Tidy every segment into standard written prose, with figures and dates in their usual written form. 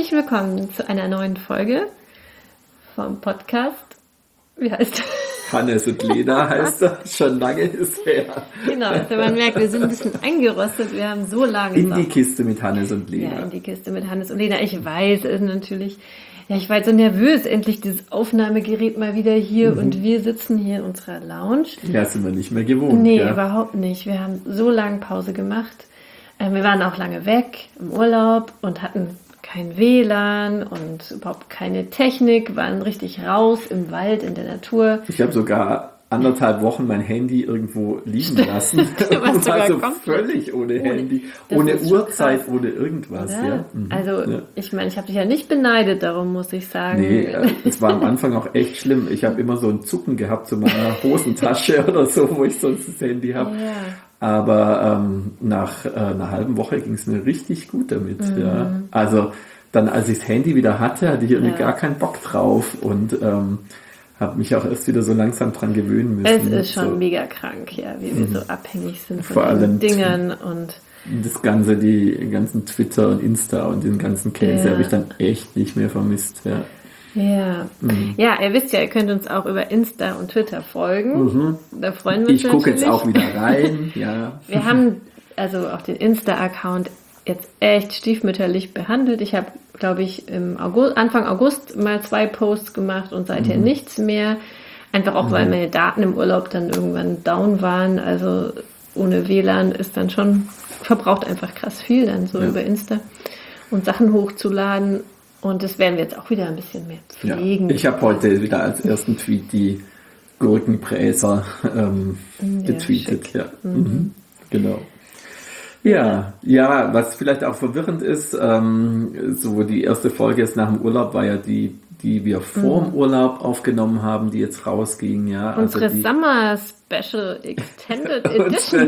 Herzlich willkommen zu einer neuen Folge vom Podcast. Wie heißt das? Hannes und Lena heißt das, schon lange ist her. Genau, also man merkt, wir sind ein bisschen eingerostet, wir haben so lange... In die Kiste mit Hannes und Lena. Ja, in die Kiste mit Hannes und Lena. Ich weiß es natürlich... Ja, ich war jetzt so nervös, endlich dieses Aufnahmegerät mal wieder hier und wir sitzen hier in unserer Lounge. Ja, sind wir nicht mehr gewohnt. Nee, ja. Überhaupt nicht. Wir haben so lange Pause gemacht. Wir waren auch lange weg im Urlaub und hatten kein WLAN und überhaupt keine Technik, waren richtig raus im Wald, in der Natur. Ich habe sogar 1,5 Wochen mein Handy irgendwo liegen lassen. Und war so völlig ohne Handy, ohne Uhrzeit, ohne irgendwas. Ja? Also ich meine, ich habe dich ja nicht beneidet, darum muss ich sagen. Nee, es war am Anfang auch echt schlimm. Ich habe immer so ein Zucken gehabt zu meiner Hosentasche oder so, wo ich sonst das Handy habe. Ja. Aber nach einer halben Woche ging es mir richtig gut damit. Ja. Also dann, als ich das Handy wieder hatte, hatte ich irgendwie gar keinen Bock drauf und habe mich auch erst wieder so langsam dran gewöhnen müssen. Es ist schon mega krank, ja, wie wir so abhängig sind von vor allem Dingen und das Ganze, die ganzen Twitter und Insta und den ganzen Käse habe ich dann echt nicht mehr vermisst. Ja. Ja. Ja, ihr wisst ja, ihr könnt uns auch über Insta und Twitter folgen. Da freuen wir uns Ich gucke jetzt auch wieder rein. Ja. Wir haben also auch den Insta-Account jetzt echt stiefmütterlich behandelt. Ich habe, glaube ich, Anfang August mal 2 Posts gemacht und seither nichts mehr. Einfach auch, weil meine Daten im Urlaub dann irgendwann down waren. Also ohne WLAN ist dann schon, verbraucht einfach krass viel dann so über Insta und Sachen hochzuladen. Und das werden wir jetzt auch wieder ein bisschen mehr pflegen. Ja. Ich habe heute wieder als ersten Tweet die Gurkenbräser getweetet. Ja. Genau. Ja, was vielleicht auch verwirrend ist, so die erste Folge ist nach dem Urlaub, war ja die wir vor dem Urlaub aufgenommen haben, die jetzt rausging. Ja, unsere Summer Special Extended Edition.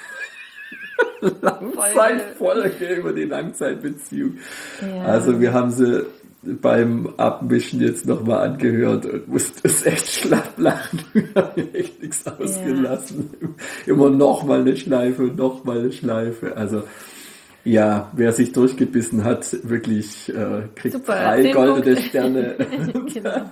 Langzeitfolge über die Langzeitbeziehung. Ja. Also wir haben sie beim Abmischen jetzt nochmal angehört und mussten es echt schlapp lachen. Wir haben echt nichts ausgelassen. Immer nochmal eine Schleife und nochmal eine Schleife. Also ja, wer sich durchgebissen hat, wirklich kriegt super, 3 goldene Sterne. Genau.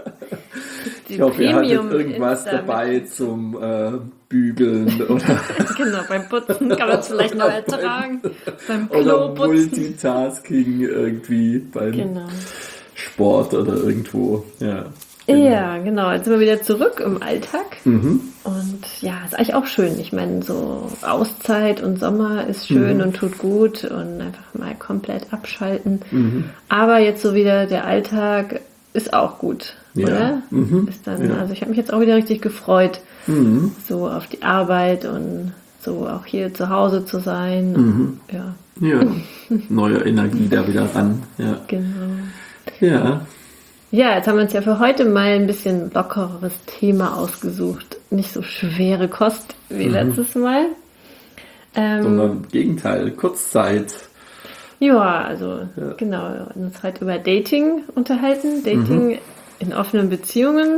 Ich hoffe, ihr hattet irgendwas dabei zum Bügeln oder genau, beim Putzen kann man es vielleicht noch ertragen. Beim oder Kloputzen. Multitasking irgendwie beim Sport oder irgendwo. Ja, genau. Ja, genau. Jetzt sind wir wieder zurück im Alltag. Und ja, ist eigentlich auch schön. Ich meine, so Auszeit und Sommer ist schön und tut gut und einfach mal komplett abschalten. Aber jetzt so wieder der Alltag ist auch gut, oder? Ist dann, also ich habe mich jetzt auch wieder richtig gefreut, so auf die Arbeit und so auch hier zu Hause zu sein. Ja, neue Energie da wieder ran. Ja. Genau. Ja. Ja, jetzt haben wir uns ja für heute mal ein bisschen lockeres Thema ausgesucht. Nicht so schwere Kost wie letztes Mal. Sondern im Gegenteil, Kurzzeit. Ja, also genau, wir wollen uns heute über Dating unterhalten. Dating in offenen Beziehungen.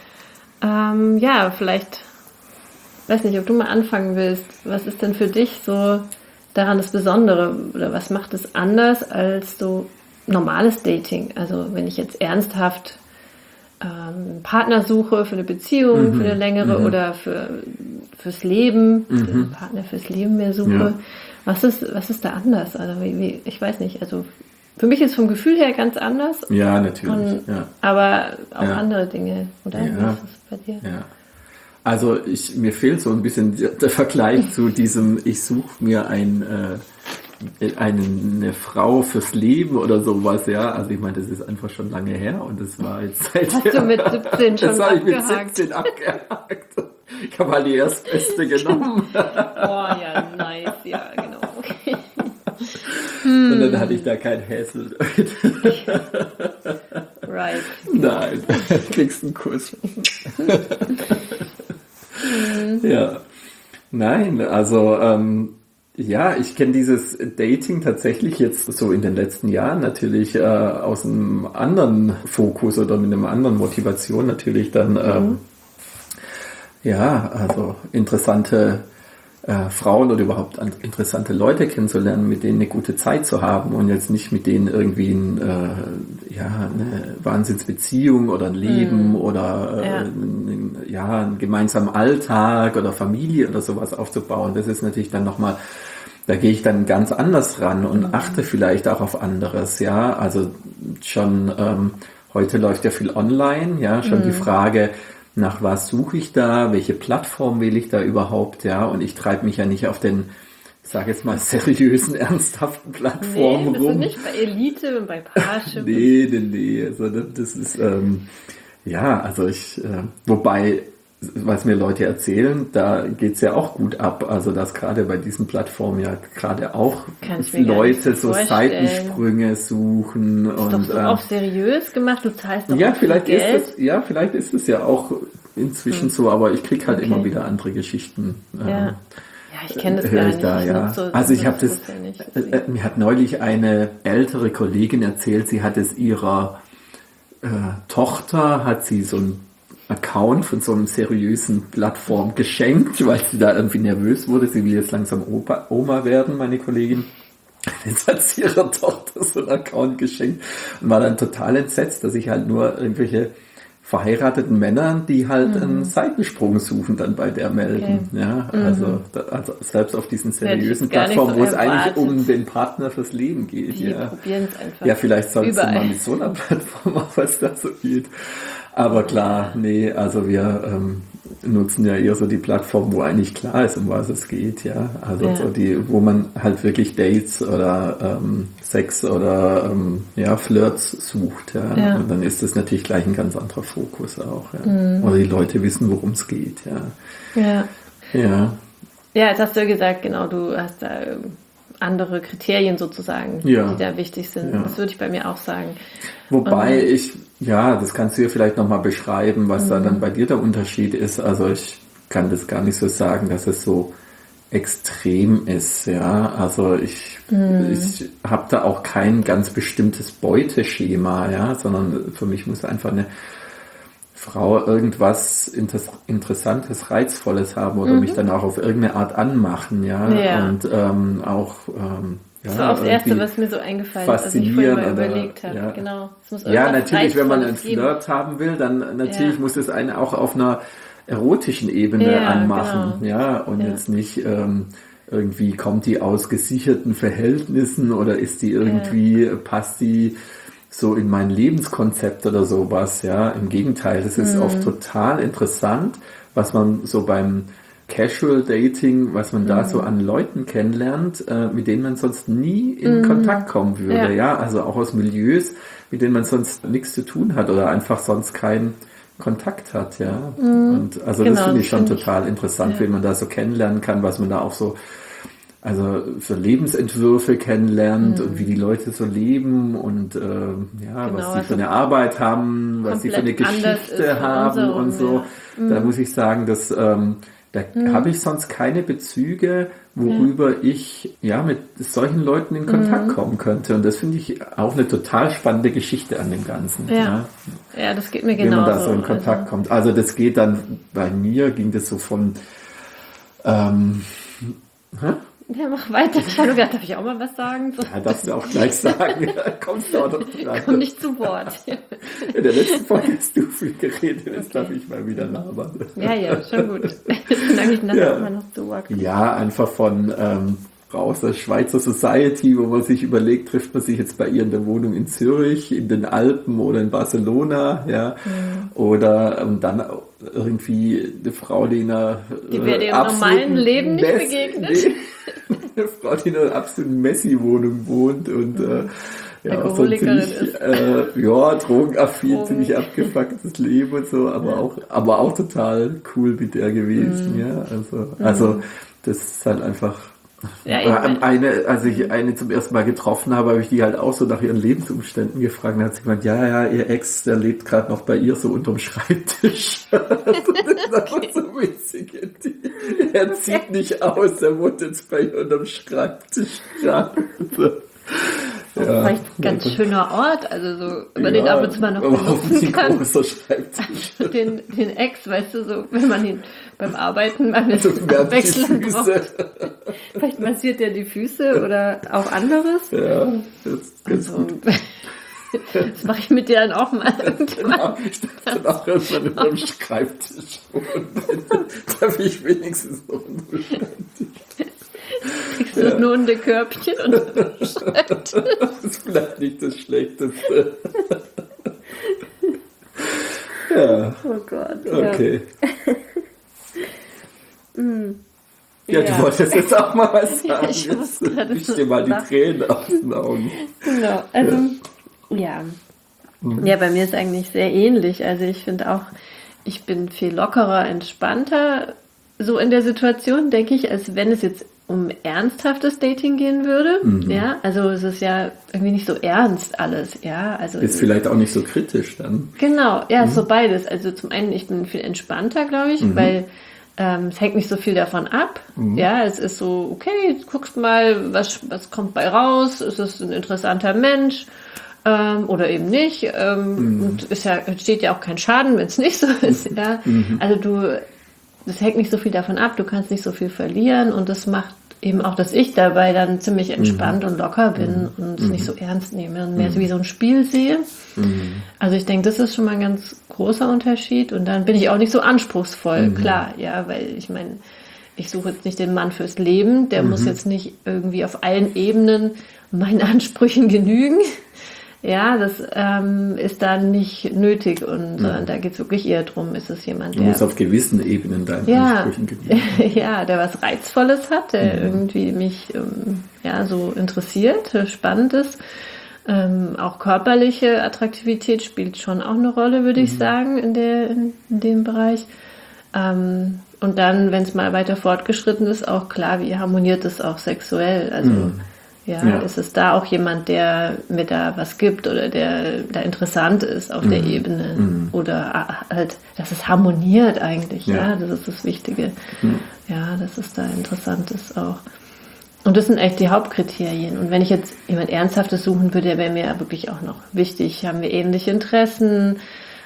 Ja, vielleicht, weiß nicht, ob du mal anfangen willst. Was ist denn für dich so daran das Besondere? Oder was macht es anders als so normales Dating? Also wenn ich jetzt ernsthaft einen Partner suche für eine Beziehung, für eine längere oder fürs Leben, einen Partner fürs Leben mehr suche, was ist da anders? Also ich weiß nicht, also für mich ist vom Gefühl her ganz anders. Ja, natürlich. Aber auch andere Dinge, oder? Ja. Wie ist das bei dir? Ja. Also mir fehlt so ein bisschen der Vergleich zu diesem, ich suche mir eine Frau fürs Leben oder sowas, ja. Also ich meine, das ist einfach schon lange her und das war jetzt seit... Hast du mit 17 schon das habe ich mit abgehakt? 17 abgehakt. Ich habe halt die Erstbeste genommen. Oh ja, nice, ja, genau. Okay. Und dann hatte ich da kein Häsel. Right. Nein, kriegst einen Kuss. Ja. Nein, also ja, ich kenne dieses Dating tatsächlich jetzt so in den letzten Jahren natürlich aus einem anderen Fokus oder mit einer anderen Motivation natürlich dann ja, also interessante Frauen oder überhaupt interessante Leute kennenzulernen, mit denen eine gute Zeit zu haben und jetzt nicht mit denen irgendwie eine Wahnsinnsbeziehung oder ein Leben oder einen gemeinsamen Alltag oder Familie oder sowas aufzubauen. Das ist natürlich dann nochmal, da gehe ich dann ganz anders ran und achte vielleicht auch auf anderes, ja, also schon heute läuft ja viel online, ja, schon die Frage, nach was suche ich da, welche Plattform wähle ich da überhaupt, ja, und ich treibe mich ja nicht auf den, ich sage jetzt mal, seriösen, ernsthaften Plattformen rum. Nee, nicht bei Elite und bei Parship. Nee, also das ist, wobei, was mir Leute erzählen, da geht's ja auch gut ab, also dass gerade bei diesen Plattformen ja gerade auch Leute so Seitensprünge suchen. Das ist und doch so auch seriös gemacht, du zahlst doch vielleicht Geld. Vielleicht ist es ja auch inzwischen so, aber ich kriege halt immer wieder andere Geschichten. Ja, ich kenne das gar nicht. Also ich habe das, mir hat neulich eine ältere Kollegin erzählt, sie hat es ihrer Tochter, hat sie so ein Account von so einem seriösen Plattform geschenkt, weil sie da irgendwie nervös wurde. Sie will jetzt langsam Oma werden, meine Kollegin. Jetzt hat sie ihrer Tochter so einen Account geschenkt und war dann total entsetzt, dass ich halt nur irgendwelche verheirateten Männern, die halt einen Seitensprung suchen, dann bei der melden. Okay. Ja, also selbst auf diesen seriösen Plattformen, wo es eigentlich um den Partner fürs Leben geht. Die probieren es einfach. Ja, vielleicht sollst du mal mit so einer Plattform auch, was da so geht. Aber klar, also wir nutzen ja eher so die Plattform, wo eigentlich klar ist, um was es geht, ja. Also so wo man halt wirklich Dates oder Sex oder Flirts sucht, ja. Und dann ist das natürlich gleich ein ganz anderer Fokus auch, ja. Oder die Leute wissen, worum es geht, ja. Ja, jetzt hast du ja gesagt, genau, du hast da andere Kriterien sozusagen, die da wichtig sind. Das würde ich bei mir auch sagen. Wobei das kannst du ja vielleicht nochmal beschreiben, was da dann bei dir der Unterschied ist. Also ich kann das gar nicht so sagen, dass es so extrem ist, ja. Also ich habe da auch kein ganz bestimmtes Beuteschema, ja, sondern für mich muss einfach eine Frau irgendwas Interessantes, Reizvolles haben oder mich dann auch auf irgendeine Art anmachen, ja. Und auch das war auch das Erste, was mir so eingefallen ist, als ich vorhin mal überlegt habe. Ja. Genau. Natürlich, wenn man einen Flirt haben will, dann natürlich muss es einen auch auf einer erotischen Ebene anmachen. Genau. Ja, und jetzt nicht irgendwie kommt die aus gesicherten Verhältnissen oder ist die irgendwie, passt die so in mein Lebenskonzept oder sowas. Ja, im Gegenteil, das ist oft total interessant, was man so beim Casual Dating, was man da so an Leuten kennenlernt, mit denen man sonst nie in Kontakt kommen würde, ja, also auch aus Milieus, mit denen man sonst nichts zu tun hat oder einfach sonst keinen Kontakt hat, ja. Und also das finde ich schon total interessant, wie man da so kennenlernen kann, was man da auch so für Lebensentwürfe kennenlernt und wie die Leute so leben und was sie für eine Arbeit haben, was sie für eine Geschichte haben und so. Da muss ich sagen, dass da habe ich sonst keine Bezüge, worüber ich mit solchen Leuten in Kontakt kommen könnte. Und das finde ich auch eine total spannende Geschichte an dem Ganzen. Ja, das geht mir genauso. Wenn man da so in Kontakt kommt. Also das geht dann, bei mir ging das so von Ja, mach weiter. Ich habe gedacht, darf ich auch mal was sagen? So. Ja, darfst du auch gleich sagen. Kommst du auch noch dran. Komm nicht zu Wort. In der letzten Folge hast du viel geredet, jetzt darf ich mal wieder labern. Ja, schon gut. Dann sage ich nachher immer noch zu Wort. Ja, einfach von aus der Schweizer Society, wo man sich überlegt, trifft man sich jetzt bei ihr in der Wohnung in Zürich, in den Alpen oder in Barcelona, ja, oder dann irgendwie eine Frau, die wäre dir im normalen Leben nicht begegnet. Eine Frau, die in einer absoluten Messi-Wohnung wohnt und Alkoholikerin ist. Drogenaffin, ziemlich abgefucktes Leben und so, aber auch total cool mit der gewesen, ja, also das ist halt einfach. Ja, als ich eine zum ersten Mal getroffen habe ich die halt auch so nach ihren Lebensumständen gefragt. Dann hat sie gemeint, ihr Ex, der lebt gerade noch bei ihr so unterm Schreibtisch. Das ist aber so witzig. Er zieht nicht aus, er wohnt jetzt bei ihr unterm Schreibtisch. vielleicht ein ganz schöner Ort, also so, über den ab und zu mal noch benutzen kann. Großer Schreibtisch. Also den Ex, weißt du, so, wenn man ihn beim Arbeiten mal mit Abwechseln braucht. Vielleicht massiert er die Füße oder auch anderes. Ja, das ist ganz gut. Das mache ich mit dir dann auch mal irgendwann. Genau, ich dachte dann auch irgendwann über dem Schreibtisch. Da bin ich wenigstens noch ein Kriegst du nur ein Körbchen und Das ist vielleicht nicht das Schlechteste. Ja. Oh Gott. Okay. Ja, du wolltest jetzt auch mal was sagen. Ich muss gerade Wisch dir mal die Tränen aus den Augen. Genau, also ja. Ja, bei mir ist eigentlich sehr ähnlich. Also ich finde auch, ich bin viel lockerer, entspannter so in der Situation, denke ich, als wenn es jetzt um ernsthaftes Dating gehen würde. Ja, also es ist ja irgendwie nicht so ernst alles. Ja, also ist vielleicht auch nicht so kritisch dann. Genau, ja, so beides. Also zum einen, ich bin viel entspannter, glaube ich, weil es hängt nicht so viel davon ab. Ja, es ist so, okay, guckst mal, was kommt bei raus, ist es ein interessanter Mensch oder eben nicht. Und entsteht ja auch kein Schaden, wenn es nicht so ist. Ja. Also das hängt nicht so viel davon ab, du kannst nicht so viel verlieren und das macht eben auch, dass ich dabei dann ziemlich entspannt und locker bin und es nicht so ernst nehme und mehr so wie so ein Spiel sehe. Also ich denke, das ist schon mal ein ganz großer Unterschied und dann bin ich auch nicht so anspruchsvoll, klar, ja, weil ich meine, ich suche jetzt nicht den Mann fürs Leben, der muss jetzt nicht irgendwie auf allen Ebenen meinen Ansprüchen genügen. Ja, das ist da nicht nötig und da geht es wirklich eher darum, ist es jemand, der... Du musst auf gewissen Ebenen deinen Ansprüchen genügen. Ja, der was Reizvolles hat, der irgendwie mich so interessiert, spannend ist. Auch körperliche Attraktivität spielt schon auch eine Rolle, würde ich sagen, in dem Bereich. Und dann, wenn es mal weiter fortgeschritten ist, auch klar, wie harmoniert es auch sexuell, also... Ja, ist es da auch jemand, der mir da was gibt oder der da interessant ist auf der Ebene oder halt, dass es harmoniert eigentlich, ja, das ist das Wichtige. Ja, dass es da interessant ist auch. Und das sind echt die Hauptkriterien. Und wenn ich jetzt jemand Ernsthaftes suchen würde, wäre mir ja wirklich auch noch wichtig, haben wir ähnliche Interessen,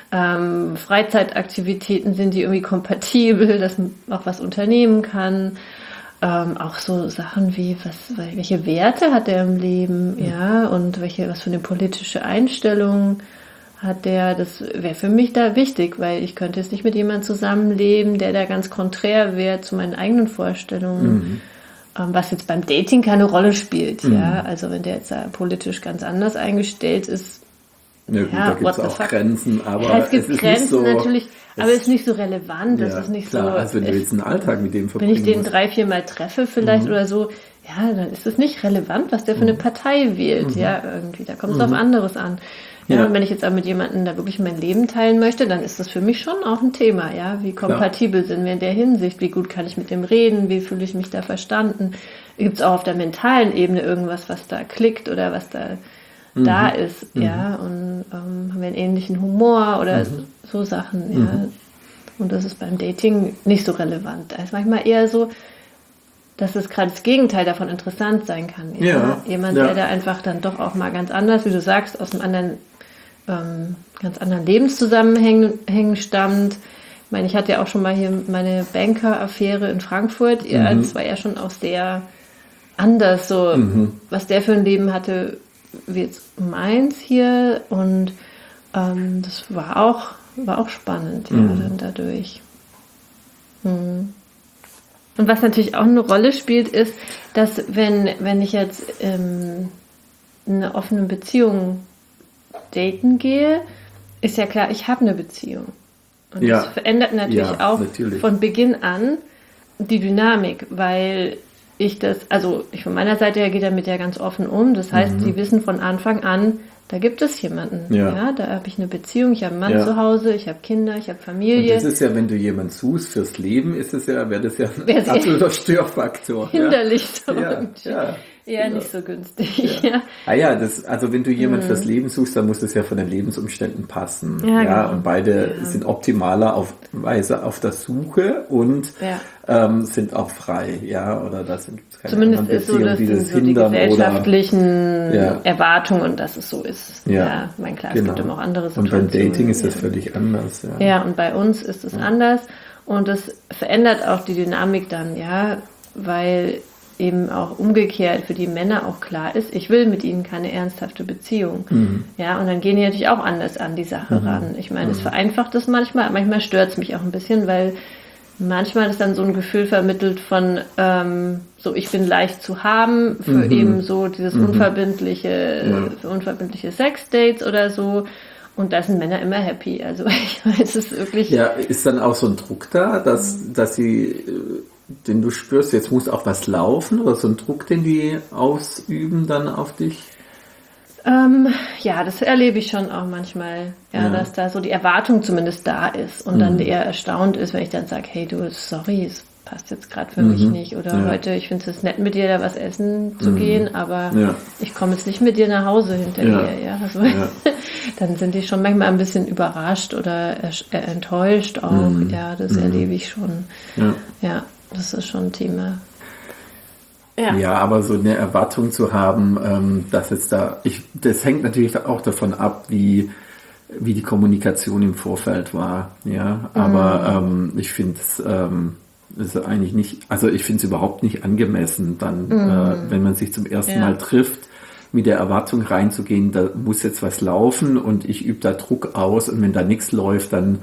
Freizeitaktivitäten, sind die irgendwie kompatibel, dass man auch was unternehmen kann. Auch so Sachen wie, welche Werte hat er im Leben, ja, und was für eine politische Einstellung hat der, das wäre für mich da wichtig, weil ich könnte jetzt nicht mit jemandem zusammenleben, der da ganz konträr wäre zu meinen eigenen Vorstellungen, was jetzt beim Dating keine Rolle spielt, ja, also wenn der jetzt da politisch ganz anders eingestellt ist, ja, gut, da gibt es auch Grenzen, aber es gibt Grenzen nicht so, natürlich, aber es ist nicht so relevant, es ist nicht klar, so... Also wenn du jetzt einen Alltag mit dem verbringst. Wenn ich den 3-4 Mal treffe vielleicht oder so, ja, dann ist es nicht relevant, was der für eine Partei wählt, ja, irgendwie, da kommt es auf anderes an. Ja, und wenn ich jetzt aber mit jemandem da wirklich mein Leben teilen möchte, dann ist das für mich schon auch ein Thema, ja, wie kompatibel sind wir in der Hinsicht, wie gut kann ich mit dem reden, wie fühle ich mich da verstanden, gibt es auch auf der mentalen Ebene irgendwas, was da klickt oder was da ist, ja, und haben wir einen ähnlichen Humor oder so Sachen, ja. Und das ist beim Dating nicht so relevant. Da ist manchmal eher so, dass es gerade das Gegenteil davon interessant sein kann. Ja? Jemand, der da einfach dann doch auch mal ganz anders, wie du sagst, aus einem anderen, ganz anderen Lebenszusammenhängen stammt. Ich meine, ich hatte ja auch schon mal hier meine Banker-Affäre in Frankfurt. Ja, das war ja schon auch sehr anders, so was der für ein Leben hatte, wie jetzt meins hier. Und das war auch spannend, ja, dann dadurch. Und was natürlich auch eine Rolle spielt, ist, dass wenn ich jetzt in einer offenen Beziehung daten gehe, ist ja klar, ich habe eine Beziehung. Und das verändert natürlich auch von Beginn an die Dynamik, weil ich von meiner Seite her gehe damit ja ganz offen um. Das heißt, sie wissen von Anfang an, da gibt es jemanden. Ja, da habe ich eine Beziehung, ich habe einen Mann zu Hause, ich habe Kinder, ich habe Familie. Und das ist ja, wenn du jemanden suchst fürs Leben, wäre das ja ein absoluter Störfaktor. Hinderlich so. eher nicht so günstig. Ja. Also wenn du jemanden fürs Leben suchst, dann muss es ja von den Lebensumständen passen. Ja, genau. Und beide sind optimalerweise auf der Suche und sind auch frei. Ja, oder das sind keine zumindest ist so, dass so die gesellschaftlichen Erwartungen und dass es so ist. Ja, mein klar, es gibt immer auch andere Situationen. Und beim Dating ist das völlig anders. Ja, und bei uns ist es anders und das verändert auch die Dynamik dann, weil eben auch umgekehrt für die Männer auch klar ist, ich will mit ihnen keine ernsthafte Beziehung. Ja, und dann gehen die natürlich auch anders an die Sache ran. Ich meine, es vereinfacht es manchmal stört es mich auch ein bisschen, weil manchmal ist dann so ein Gefühl vermittelt von so, ich bin leicht zu haben für eben so dieses unverbindliche Sexdates oder so. Und da sind Männer immer happy. Also ich meine, es ist wirklich... Ja, ist dann auch so ein Druck da, dass sie... den du spürst, jetzt muss auch was laufen oder so ein Druck, den die ausüben dann auf dich? Das erlebe ich schon auch manchmal, dass da so die Erwartung zumindest da ist und dann eher erstaunt ist, wenn ich dann sage, hey du, sorry, es passt jetzt gerade für mich nicht oder heute, ich finde es nett mit dir da was essen zu gehen, aber ich komme jetzt nicht mit dir nach Hause hinterher. Also, dann sind die schon manchmal ein bisschen überrascht oder enttäuscht auch, das erlebe ich schon. Ja. Das ist schon ein Thema. Ja, aber so eine Erwartung zu haben, dass jetzt das hängt natürlich auch davon ab, wie die Kommunikation im Vorfeld war. Ja, aber ich finde es ist eigentlich nicht, also ich finde es überhaupt nicht angemessen, dann, wenn man sich zum ersten Mal trifft, mit der Erwartung reinzugehen, da muss jetzt was laufen und ich übe da Druck aus und wenn da nichts läuft, dann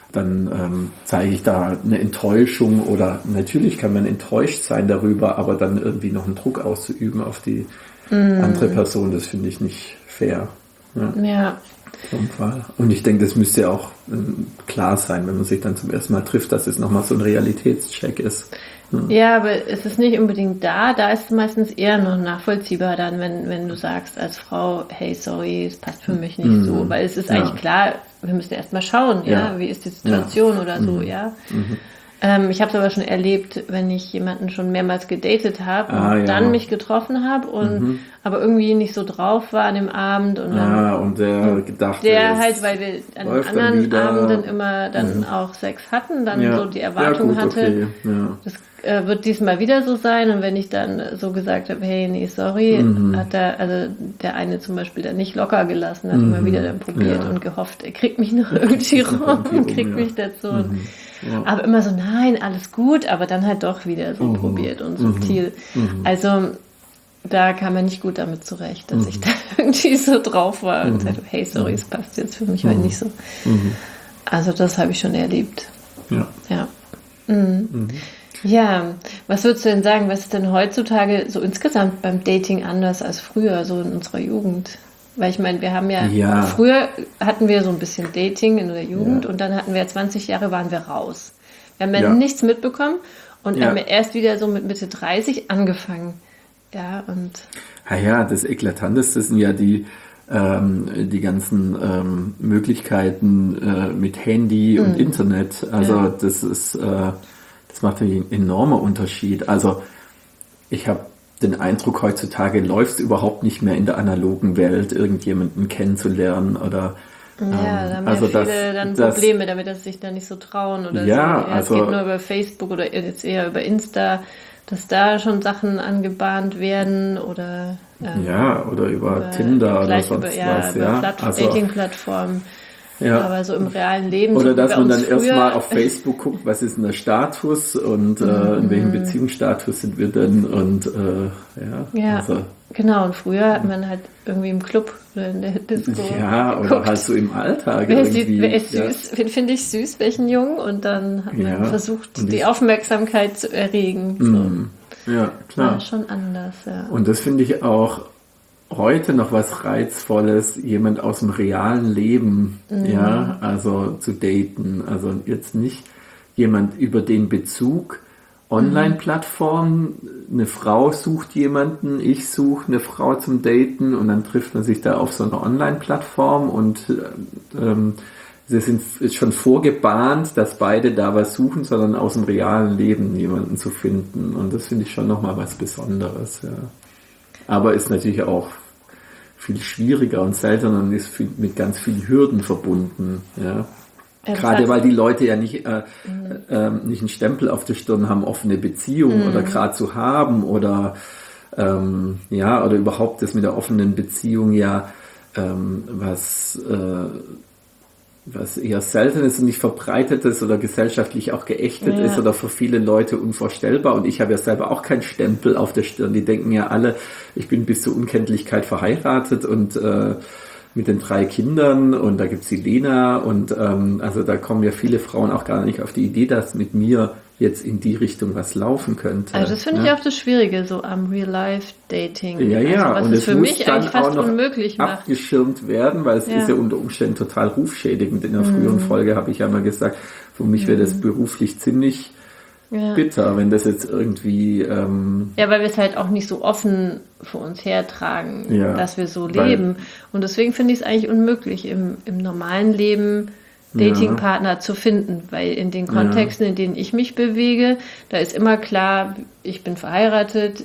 zeige ich da eine Enttäuschung oder natürlich kann man enttäuscht sein darüber, aber dann irgendwie noch einen Druck auszuüben auf die andere Person, das finde ich nicht fair. Ja. Und ich denke, das müsste ja auch klar sein, wenn man sich dann zum ersten Mal trifft, dass es nochmal so ein Realitätscheck ist. Ja, aber es ist nicht unbedingt da ist es meistens eher noch nachvollziehbar dann, wenn du sagst als Frau, hey, sorry, es passt für mich nicht so, weil es ist eigentlich klar, wir müssen erst mal schauen, wie ist die Situation oder so, Ich habe es aber schon erlebt, wenn ich jemanden schon mehrmals gedatet habe und dann mich getroffen habe und aber irgendwie nicht so drauf war an dem Abend und dann und der gedacht, weil wir an den anderen Abenden immer dann auch Sex hatten, dann so die Erwartung hatte, das wird diesmal wieder so sein und wenn ich dann so gesagt habe, hey, nee, sorry, hat der eine zum Beispiel dann nicht locker gelassen, hat immer wieder dann probiert und gehofft, er kriegt mich noch irgendwie rum und kriegt mich dazu. Aber immer so, nein, alles gut, aber dann halt doch wieder so probiert und subtil. Also da kam er nicht gut damit zurecht, dass ich da irgendwie so drauf war und sagte, hey, sorry, es passt jetzt für mich heute nicht so. Also das habe ich schon erlebt. Ja. Ja, was würdest du denn sagen, was ist denn heutzutage so insgesamt beim Dating anders als früher, so in unserer Jugend? Weil ich meine, wir haben früher hatten wir so ein bisschen Dating in der Jugend und dann hatten wir 20 Jahre, waren wir raus. Wir haben ja nichts mitbekommen und haben erst wieder so mit Mitte 30 angefangen. Ja, und... das Eklatanteste sind ja die ganzen Möglichkeiten mit Handy und Internet. Also das macht einen enormen Unterschied. Also ich habe den Eindruck, heutzutage läuft es überhaupt nicht mehr in der analogen Welt, irgendjemanden kennenzulernen oder da haben viele dann Probleme damit, dass sie sich da nicht so trauen oder so. Es geht nur über Facebook oder jetzt eher über Insta, dass da schon Sachen angebahnt werden oder oder über Tinder oder sonst was. Über Dating-Plattformen. Aber so im realen Leben. Oder dass man dann erstmal auf Facebook guckt, was ist denn der Status und in welchem Beziehungsstatus sind wir denn und genau. Und früher hat man halt irgendwie im Club oder in der Disco oder halt so im Alltag wer ist süß, wen finde ich süß, welchen Jungen und dann hat man versucht, die Aufmerksamkeit zu erregen. So. Ja, klar. War schon anders, Und das finde ich auch heute noch was Reizvolles, jemand aus dem realen Leben, also zu daten. Also jetzt nicht jemand über den Bezug Online-Plattform, eine Frau sucht jemanden, ich suche eine Frau zum Daten und dann trifft man sich da auf so einer Online-Plattform und sie sind schon vorgebahnt, dass beide da was suchen, sondern aus dem realen Leben jemanden zu finden. Und das finde ich schon nochmal was Besonderes, Aber ist natürlich auch viel schwieriger und seltener und ist mit ganz vielen Hürden verbunden. Ja. Gerade weil die Leute ja nicht einen Stempel auf der Stirn haben, offene Beziehungen oder gerade zu haben oder oder überhaupt das mit der offenen Beziehung was eher selten ist und nicht verbreitet ist oder gesellschaftlich auch geächtet ist oder für viele Leute unvorstellbar. Und ich habe ja selber auch keinen Stempel auf der Stirn. Die denken ja alle, ich bin bis zur Unkenntlichkeit verheiratet und mit den 3 Kindern und da gibt's die Lena und also da kommen ja viele Frauen auch gar nicht auf die Idee, dass mit mir jetzt in die Richtung was laufen könnte. Also das finde ich auch das Schwierige, so am Real-Life-Dating. Ja, also was und es es für muss mich dann eigentlich fast auch noch unmöglich macht. Abgeschirmt werden, weil es ist ja unter Umständen total rufschädigend. In der früheren Folge habe ich ja mal gesagt, für mich wäre das beruflich ziemlich bitter, wenn das jetzt irgendwie... Ja, weil wir es halt auch nicht so offen vor uns hertragen, dass wir so leben. Und deswegen finde ich es eigentlich unmöglich, im normalen Leben Datingpartner zu finden, weil in den Kontexten, in denen ich mich bewege, da ist immer klar, ich bin verheiratet,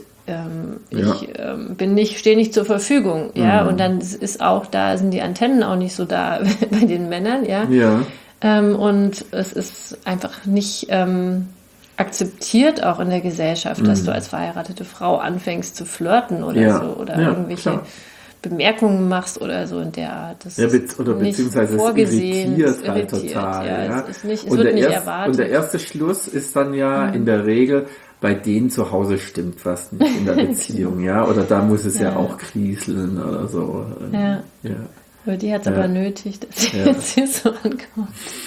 ich stehe nicht zur Verfügung, und dann ist auch da, sind die Antennen auch nicht so da bei den Männern, und es ist einfach nicht akzeptiert auch in der Gesellschaft, dass du als verheiratete Frau anfängst zu flirten oder so oder irgendwelche Bemerkungen machst oder so in der Art. Das oder beziehungsweise es irritiert halt total. Es wird nicht erwartet. Und der erste Schluss ist dann in der Regel, bei denen zu Hause stimmt was nicht in der Beziehung, oder da muss es ja auch kriseln oder so. Aber die hat es aber nötig, dass sie jetzt hier so ankommt.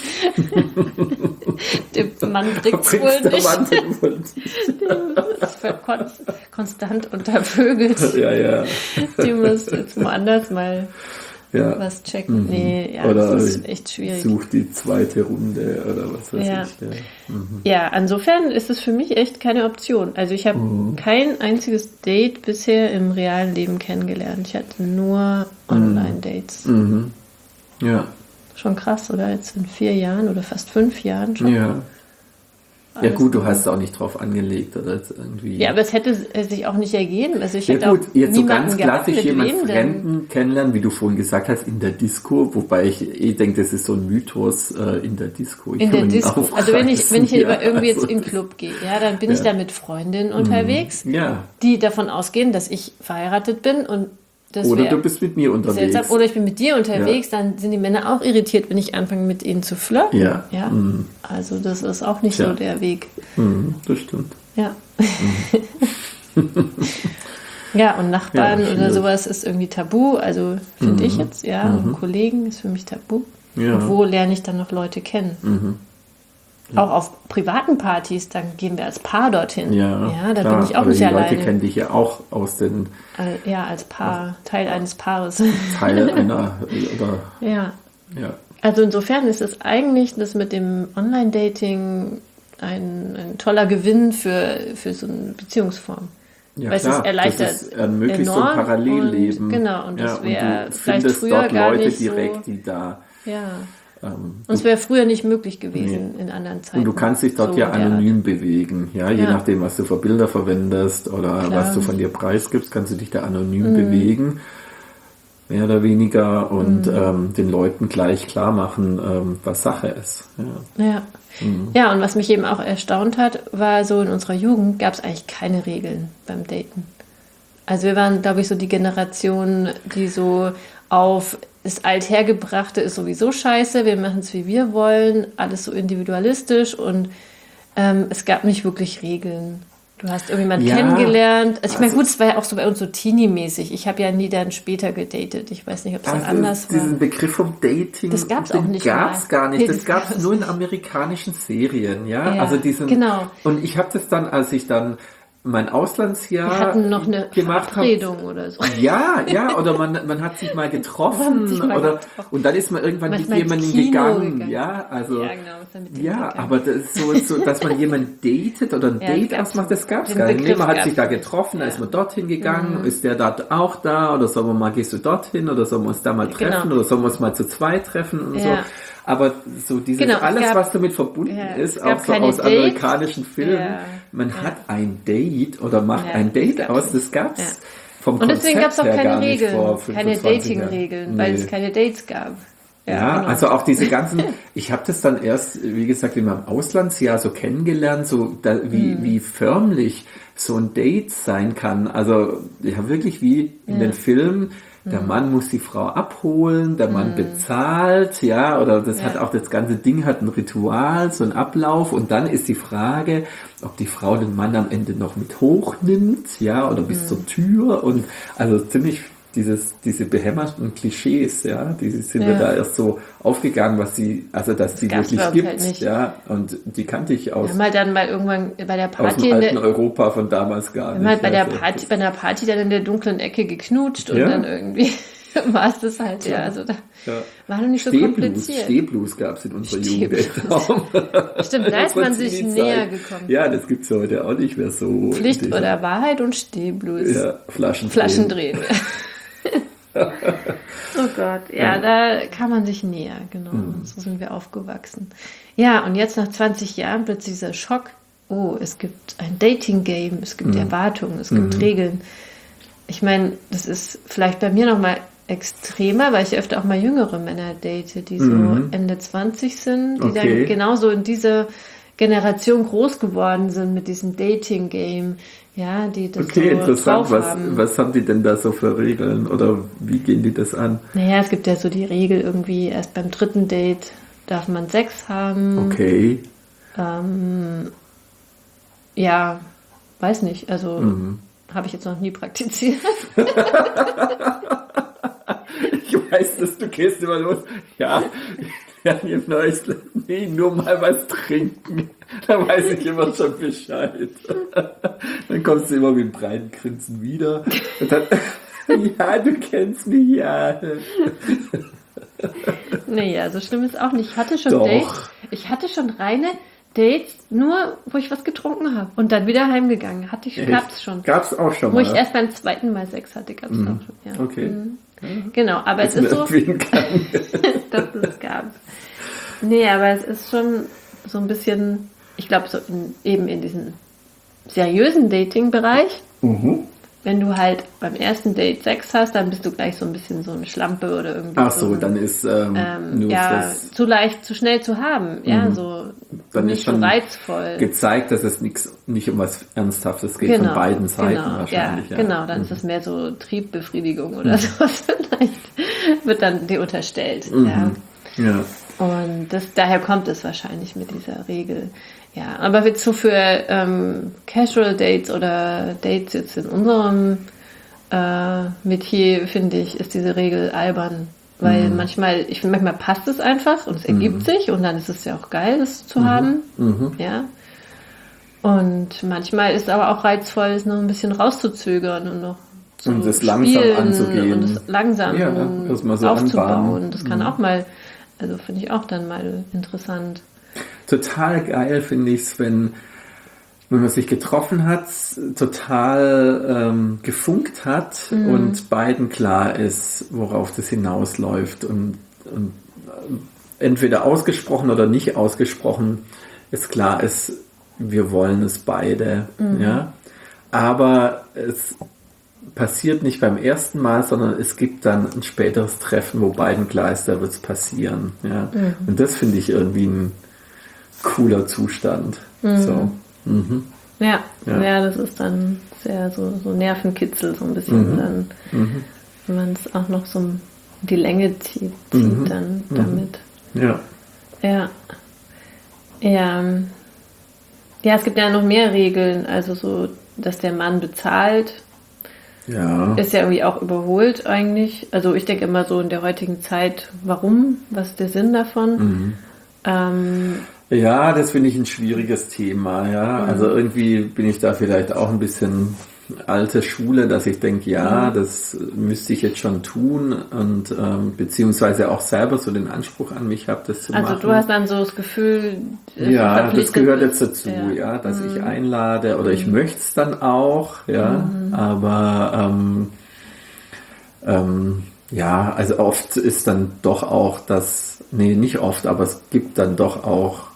Der Mann bringt es wohl nicht. Der ist konstant untervögelt. Die muss jetzt woanders mal was checken. Oder das ist echt schwierig. Sucht die zweite Runde oder was weiß ich. Ja, insofern ist es für mich echt keine Option. Also ich habe kein einziges Date bisher im realen Leben kennengelernt. Ich hatte nur Online-Dates. Ja. Schon krass, oder? Jetzt in 4 Jahren oder fast 5 Jahren schon. Ja gut, du hast es auch nicht drauf angelegt oder jetzt irgendwie. Ja, aber es hätte sich auch nicht ergeben. Also ich hätte gut, auch jetzt so niemanden ganz gehabt, klassisch mit jemand wem Fremden kennenlernen, wie du vorhin gesagt hast, in der Disco, wobei ich denke, das ist so ein Mythos in der Disco. In der Disco. Also wenn ich irgendwie jetzt in den Club gehe, dann bin ich da mit Freundinnen unterwegs, die davon ausgehen, dass ich verheiratet bin und oder du bist mit mir unterwegs. Seltsam. Oder ich bin mit dir unterwegs, dann sind die Männer auch irritiert, wenn ich anfange, mit ihnen zu flirten. Also das ist auch nicht so der Weg. Das stimmt. Ja. Und Nachbarn oder sowas ist irgendwie tabu. Also finde ich jetzt, und Kollegen ist für mich tabu. Und wo lerne ich dann noch Leute kennen? Auch auf privaten Partys, dann gehen wir als Paar dorthin. Da bin ich auch nicht alleine. Die Leute kennen dich ja auch aus den... als Paar, Teil eines Paares. Teil einer... Oder, Also insofern ist es eigentlich das mit dem Online-Dating ein toller Gewinn für so eine Beziehungsform. Ja, weil klar, es erleichtert das ermöglicht so ein Parallelleben. Und das wäre vielleicht früher dort gar Leute nicht direkt, so... die da... Und es wäre früher nicht möglich gewesen in anderen Zeiten. Und du kannst dich dort anonym bewegen, je nachdem, was du für Bilder verwendest oder was du von dir preisgibst, kannst du dich da anonym bewegen, mehr oder weniger, und den Leuten gleich klar machen, was Sache ist. Ja, und was mich eben auch erstaunt hat, war so in unserer Jugend gab es eigentlich keine Regeln beim Daten. Also wir waren, glaube ich, so die Generation, die so auf das Althergebrachte ist sowieso scheiße, wir machen es, wie wir wollen, alles so individualistisch, und es gab nicht wirklich Regeln. Du hast irgendjemanden kennengelernt. Also ich meine, gut, es war ja auch so bei uns so Teenie-mäßig. Ich habe ja nie dann später gedatet. Ich weiß nicht, ob es dann anders war. Diesen Begriff vom Dating, das gab es auch nicht. Gab's gar nicht. Das gab es nur in amerikanischen Serien, Also genau. Und ich habe das dann, als ich dann mein Auslandsjahr wir hatten noch eine Verabredung oder so. Oder man hat sich mal getroffen und dann ist man irgendwann mit jemandem gegangen. Aber das ist so, dass man jemanden datet oder ein Date ausmacht, das gab es gar nicht. Man hat sich da getroffen, da ist man dorthin gegangen, ist der da auch da, oder gehst du dorthin, oder sollen wir uns da mal treffen, oder sollen wir uns mal zu zweit treffen und so. Aber so dieses was damit verbunden ist, auch so aus amerikanischen Filmen, man hat ein Date oder macht ein Date aus, das gab's vom Und deswegen gab es auch Konzept her keine gar nicht Regeln, vor keine 25 Jahren. Dating-Regeln, weil es keine Dates gab. Ja, genau. also auch diese ganzen, ich habe das dann erst, wie gesagt, in meinem Auslandsjahr so kennengelernt, so wie förmlich so ein Date sein kann. Also ja, wirklich wie in den Filmen, der Mann muss die Frau abholen, der Mann bezahlt, ja, oder das hat auch, das ganze Ding hat ein Ritual, so ein Ablauf, und dann ist die Frage, ob die Frau den Mann am Ende noch mit hochnimmt, ja, oder bis zur Tür, und also ziemlich diese behämmerten Klischees, ja, die sind mir da erst so aufgegangen, dass die wirklich gibt, halt nicht. ja, und die kannte ich aus, Wir haben halt dann mal irgendwann bei der aus Party dem alten Europa von damals gar wir nicht. haben halt bei Also, einer Party dann in der dunklen Ecke geknutscht und Ja. dann irgendwie war es das halt, ja. Also da war noch nicht so kompliziert. Stehblues gab es in unserer Stehblues. Jugend. Stimmt, da ist man sich näher gekommen. Ja, das gibt es heute auch nicht mehr so. Pflicht oder Wahrheit und Stehblues. Ja, Flaschendrehen. Oh Gott, ja, da kann man sich näher, genau. So sind wir aufgewachsen. Ja, und jetzt nach 20 Jahren plötzlich dieser Schock. Oh, es gibt ein Dating-Game, es gibt Erwartungen, es gibt Regeln. Ich meine, das ist vielleicht bei mir nochmal extremer, weil ich öfter auch mal jüngere Männer date, die so Ende 20 sind, die dann genauso in dieser Generation groß geworden sind mit diesem Dating-Game, ja, die das so interessant. drauf haben. Was haben die denn da so für Regeln oder wie gehen die das an? Naja, es gibt ja so die Regel irgendwie, erst beim 3. Date darf man Sex haben. Okay. Ja, weiß nicht, also habe ich jetzt noch nie praktiziert. Ich weiß, dass du gehst immer los. Ja, im Neuesland, nee, nur mal was trinken. Da weiß ich immer schon Bescheid. Dann kommst du immer mit einem breiten Grinsen wieder. Und dann, ja, du kennst mich, ja. Naja, so schlimm ist auch nicht. Ich hatte schon Doch. Dates, ich hatte schon reine Dates, nur wo ich was getrunken habe und dann wieder heimgegangen. Gab's schon. Gab's auch schon Wo mal. ich erst beim 2. Mal Sex hatte, gab's auch schon. Ja. Okay. Genau, aber es ist so, dass es gab. Nee, aber es ist schon so ein bisschen, ich glaube, so eben in diesem seriösen Dating-Bereich, wenn du halt beim ersten Date Sex hast, dann bist du gleich so ein bisschen so eine Schlampe oder irgendwie Ach so, dann ist nur das zu leicht, zu schnell zu haben, ja, so dann nicht ist schon so reizvoll. gezeigt, dass es nicht um was Ernsthaftes geht, von beiden Seiten wahrscheinlich. Ja, genau, dann ist es mehr so Triebbefriedigung oder sowas vielleicht, wird dann dir unterstellt. Ja. Und daher kommt es wahrscheinlich mit dieser Regel. Ja, aber jetzt so für Casual Dates oder Dates jetzt in unserem Metier, finde ich, ist diese Regel albern. Weil manchmal passt es einfach und es ergibt sich und dann ist es ja auch geil, das zu haben. Ja. Und manchmal ist es aber auch reizvoll, es noch ein bisschen rauszuzögern und noch zu und das langsam anzugehen. Und das langsam erstmal so aufzubauen. anbahnen. Das kann auch mal, also finde ich auch dann mal interessant. Total geil finde ich es, wenn man sich getroffen hat, total gefunkt hat und beiden klar ist, worauf das hinausläuft und entweder ausgesprochen oder nicht ausgesprochen ist klar ist, wir wollen es beide, ja, aber es passiert nicht beim ersten Mal, sondern es gibt dann ein späteres Treffen, wo beiden klar ist, da wird es passieren, ja, und das finde ich irgendwie ein cooler Zustand, so. Ja, das ist dann sehr so Nervenkitzel so ein bisschen dann, wenn man es auch noch so in die Länge zieht dann damit. Ja, es gibt ja noch mehr Regeln, also so, dass der Mann bezahlt. Ja. Ist ja irgendwie auch überholt eigentlich. Also ich denke immer so in der heutigen Zeit, warum? Was ist der Sinn davon? Ja, das finde ich ein schwieriges Thema, ja. Also irgendwie bin ich da vielleicht auch ein bisschen alte Schule, dass ich denke, das müsste ich jetzt schon tun und beziehungsweise auch selber so den Anspruch an mich habe, das zu machen. Also du hast dann so das Gefühl, ja, das gehört jetzt dazu, dass ich einlade oder ich möchte es dann auch, aber also oft ist dann doch auch nicht oft, aber es gibt dann doch auch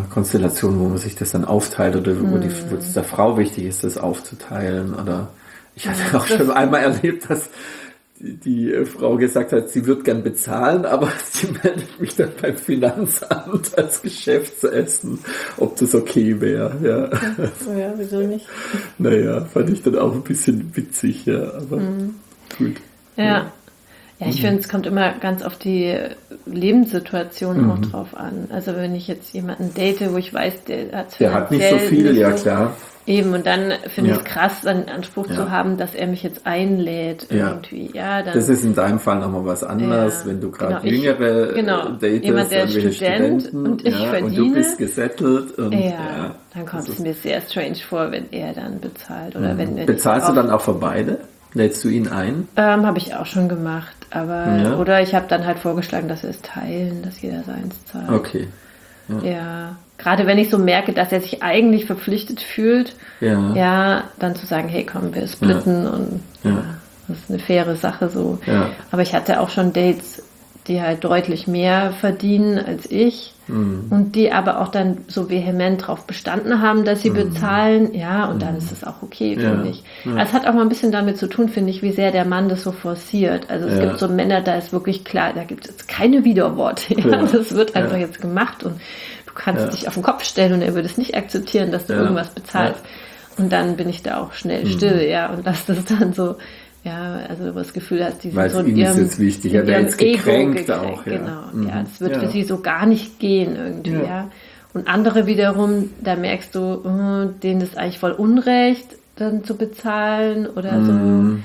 Konstellationen, wo man sich das dann aufteilt oder wo es der Frau wichtig ist, das aufzuteilen oder Ich hatte auch schon einmal erlebt, dass die Frau gesagt hat, sie wird gern bezahlen, aber sie meldet mich dann beim Finanzamt als Geschäftsessen, ob das okay wäre. Ja. Oh ja, wieso nicht? Naja, fand ich dann auch ein bisschen witzig, ja, aber gut. Ja. Ja, ich finde, es kommt immer ganz auf die Lebenssituation auch drauf an. Also wenn ich jetzt jemanden date, wo ich weiß, der hat nicht so viel, ja klar. Eben, und dann finde ich es krass, einen Anspruch zu haben, dass er mich jetzt einlädt irgendwie. Ja, dann, das ist in deinem Fall nochmal was anderes, wenn du gerade jüngere datest, jemand, der ist Student Studenten, und ich verdiene. Und du bist gesettelt. Und, dann kommt es mir sehr strange vor, wenn er dann bezahlt. Oder wenn bezahlst du dann auch für beide? Lädst du ihn ein? Habe ich auch schon gemacht. Aber oder ich habe dann halt vorgeschlagen, dass wir es teilen, dass jeder seins zahlt. Okay. Ja, gerade wenn ich so merke, dass er sich eigentlich verpflichtet fühlt, dann zu sagen, hey komm, wir splitten und das ist eine faire Sache so. Ja. Aber ich hatte auch schon Dates, die halt deutlich mehr verdienen als ich und die aber auch dann so vehement darauf bestanden haben, dass sie bezahlen, und dann ist es auch okay, finde ich. Ja. Also es hat auch mal ein bisschen damit zu tun, finde ich, wie sehr der Mann das so forciert. Also es gibt so Männer, da ist wirklich klar, da gibt es jetzt keine Widerworte. Das wird einfach jetzt gemacht und du kannst dich auf den Kopf stellen und er würde es nicht akzeptieren, dass du irgendwas bezahlst. Und dann bin ich da auch schnell still, und dass das dann so, also das Gefühl hast, die sind so in ihrem, ist wichtig, der ist gekränkt auch. Genau, das wird für sie so gar nicht gehen irgendwie, Und andere wiederum, da merkst du, denen ist eigentlich voll Unrecht, dann zu bezahlen oder so.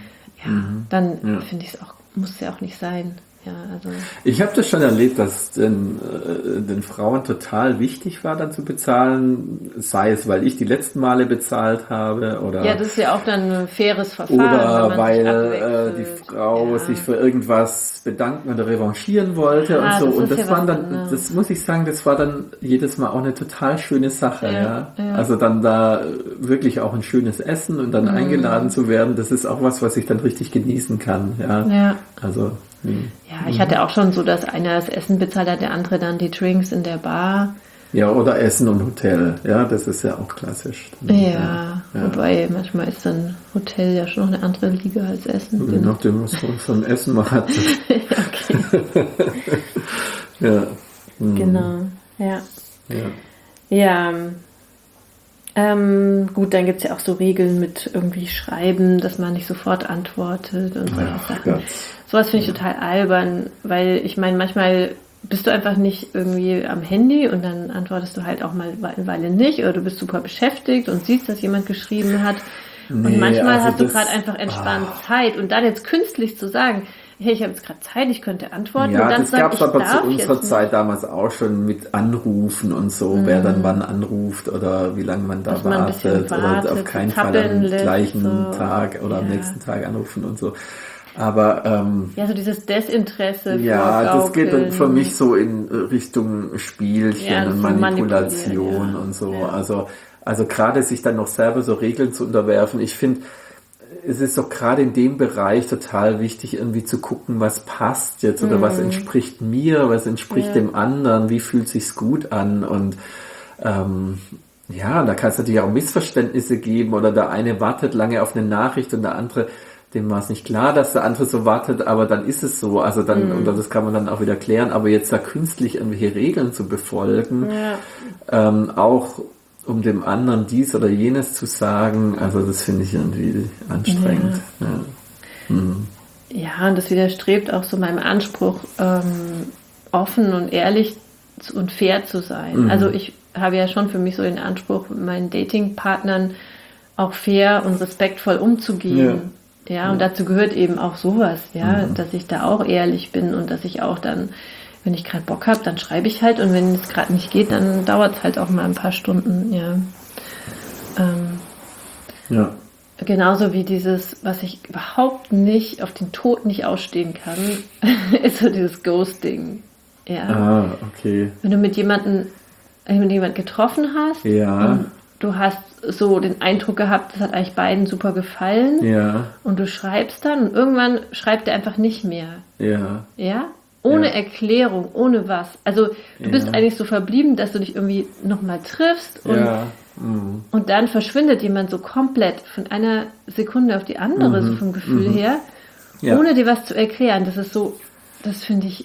Dann finde ich es auch, muss es ja auch nicht sein. Ja, also. Ich habe das schon erlebt, dass den Frauen total wichtig war, dann zu bezahlen, sei es, weil ich die letzten Male bezahlt habe oder das ist ja auch dann ein faires Verfahren. Oder weil die Frau sich für irgendwas bedanken oder revanchieren wollte und so. Und das waren dann, das muss ich sagen, das war dann jedes Mal auch eine total schöne Sache. Ja. Also dann da wirklich auch ein schönes Essen und dann eingeladen zu werden, das ist auch was ich dann richtig genießen kann. Ja. Also. Ja, ich hatte auch schon so, dass einer das Essen bezahlt hat, der andere dann die Drinks in der Bar. Ja, oder Essen und Hotel. Ja, das ist ja auch klassisch. Wobei manchmal ist dann Hotel ja schon noch eine andere Liga als Essen. Je nachdem, was man von Essen mal hat. Okay. Genau, gut, dann gibt es ja auch so Regeln mit irgendwie Schreiben, dass man nicht sofort antwortet und solche Sachen. Sowas finde ich total albern, weil ich meine, manchmal bist du einfach nicht irgendwie am Handy und dann antwortest du halt auch mal eine Weile nicht oder du bist super beschäftigt und siehst, dass jemand geschrieben hat. Und manchmal hast du gerade einfach entspannt Zeit und dann jetzt künstlich zu sagen, hey, ich habe jetzt gerade Zeit, ich könnte antworten. Ja, und dann das gab es aber zu unserer Zeit damals auch schon mit Anrufen und so, wer dann wann anruft oder wie lange man da wartet oder auf keinen Fall am gleichen Tag oder am nächsten Tag anrufen und so. Aber so dieses Desinteresse. Das geht dann für mich so in Richtung Spielchen und Manipulation und so. Ja. Also gerade sich dann noch selber so Regeln zu unterwerfen. Ich finde, es ist doch gerade in dem Bereich total wichtig, irgendwie zu gucken, was passt jetzt oder was entspricht mir, was entspricht dem anderen, wie fühlt sich's gut an und da kann es natürlich auch Missverständnisse geben oder der eine wartet lange auf eine Nachricht und der andere, dem war es nicht klar, dass der andere so wartet, aber dann ist es so, also dann, und das kann man dann auch wieder klären, aber jetzt da künstlich irgendwelche Regeln zu befolgen, auch um dem anderen dies oder jenes zu sagen, also das finde ich irgendwie anstrengend. Und das widerstrebt auch so meinem Anspruch, offen und ehrlich und fair zu sein. Also ich habe ja schon für mich so den Anspruch, mit meinen Datingpartnern auch fair und respektvoll umzugehen. Ja, und dazu gehört eben auch sowas, dass ich da auch ehrlich bin und dass ich auch dann, wenn ich gerade Bock habe, dann schreibe ich halt und wenn es gerade nicht geht, dann dauert es halt auch mal ein paar Stunden, Genauso wie dieses, was ich überhaupt nicht auf den Tod nicht ausstehen kann, ist so dieses Ghosting. Ja. Okay. Wenn du mit jemandem getroffen hast und du hast so den Eindruck gehabt, das hat eigentlich beiden super gefallen und du schreibst dann und irgendwann schreibt er einfach nicht mehr. Ja. Ja? Ohne Erklärung, ohne was. Also du bist eigentlich so verblieben, dass du dich irgendwie nochmal triffst und dann verschwindet jemand so komplett von einer Sekunde auf die andere, so vom Gefühl her, ohne dir was zu erklären. Das finde ich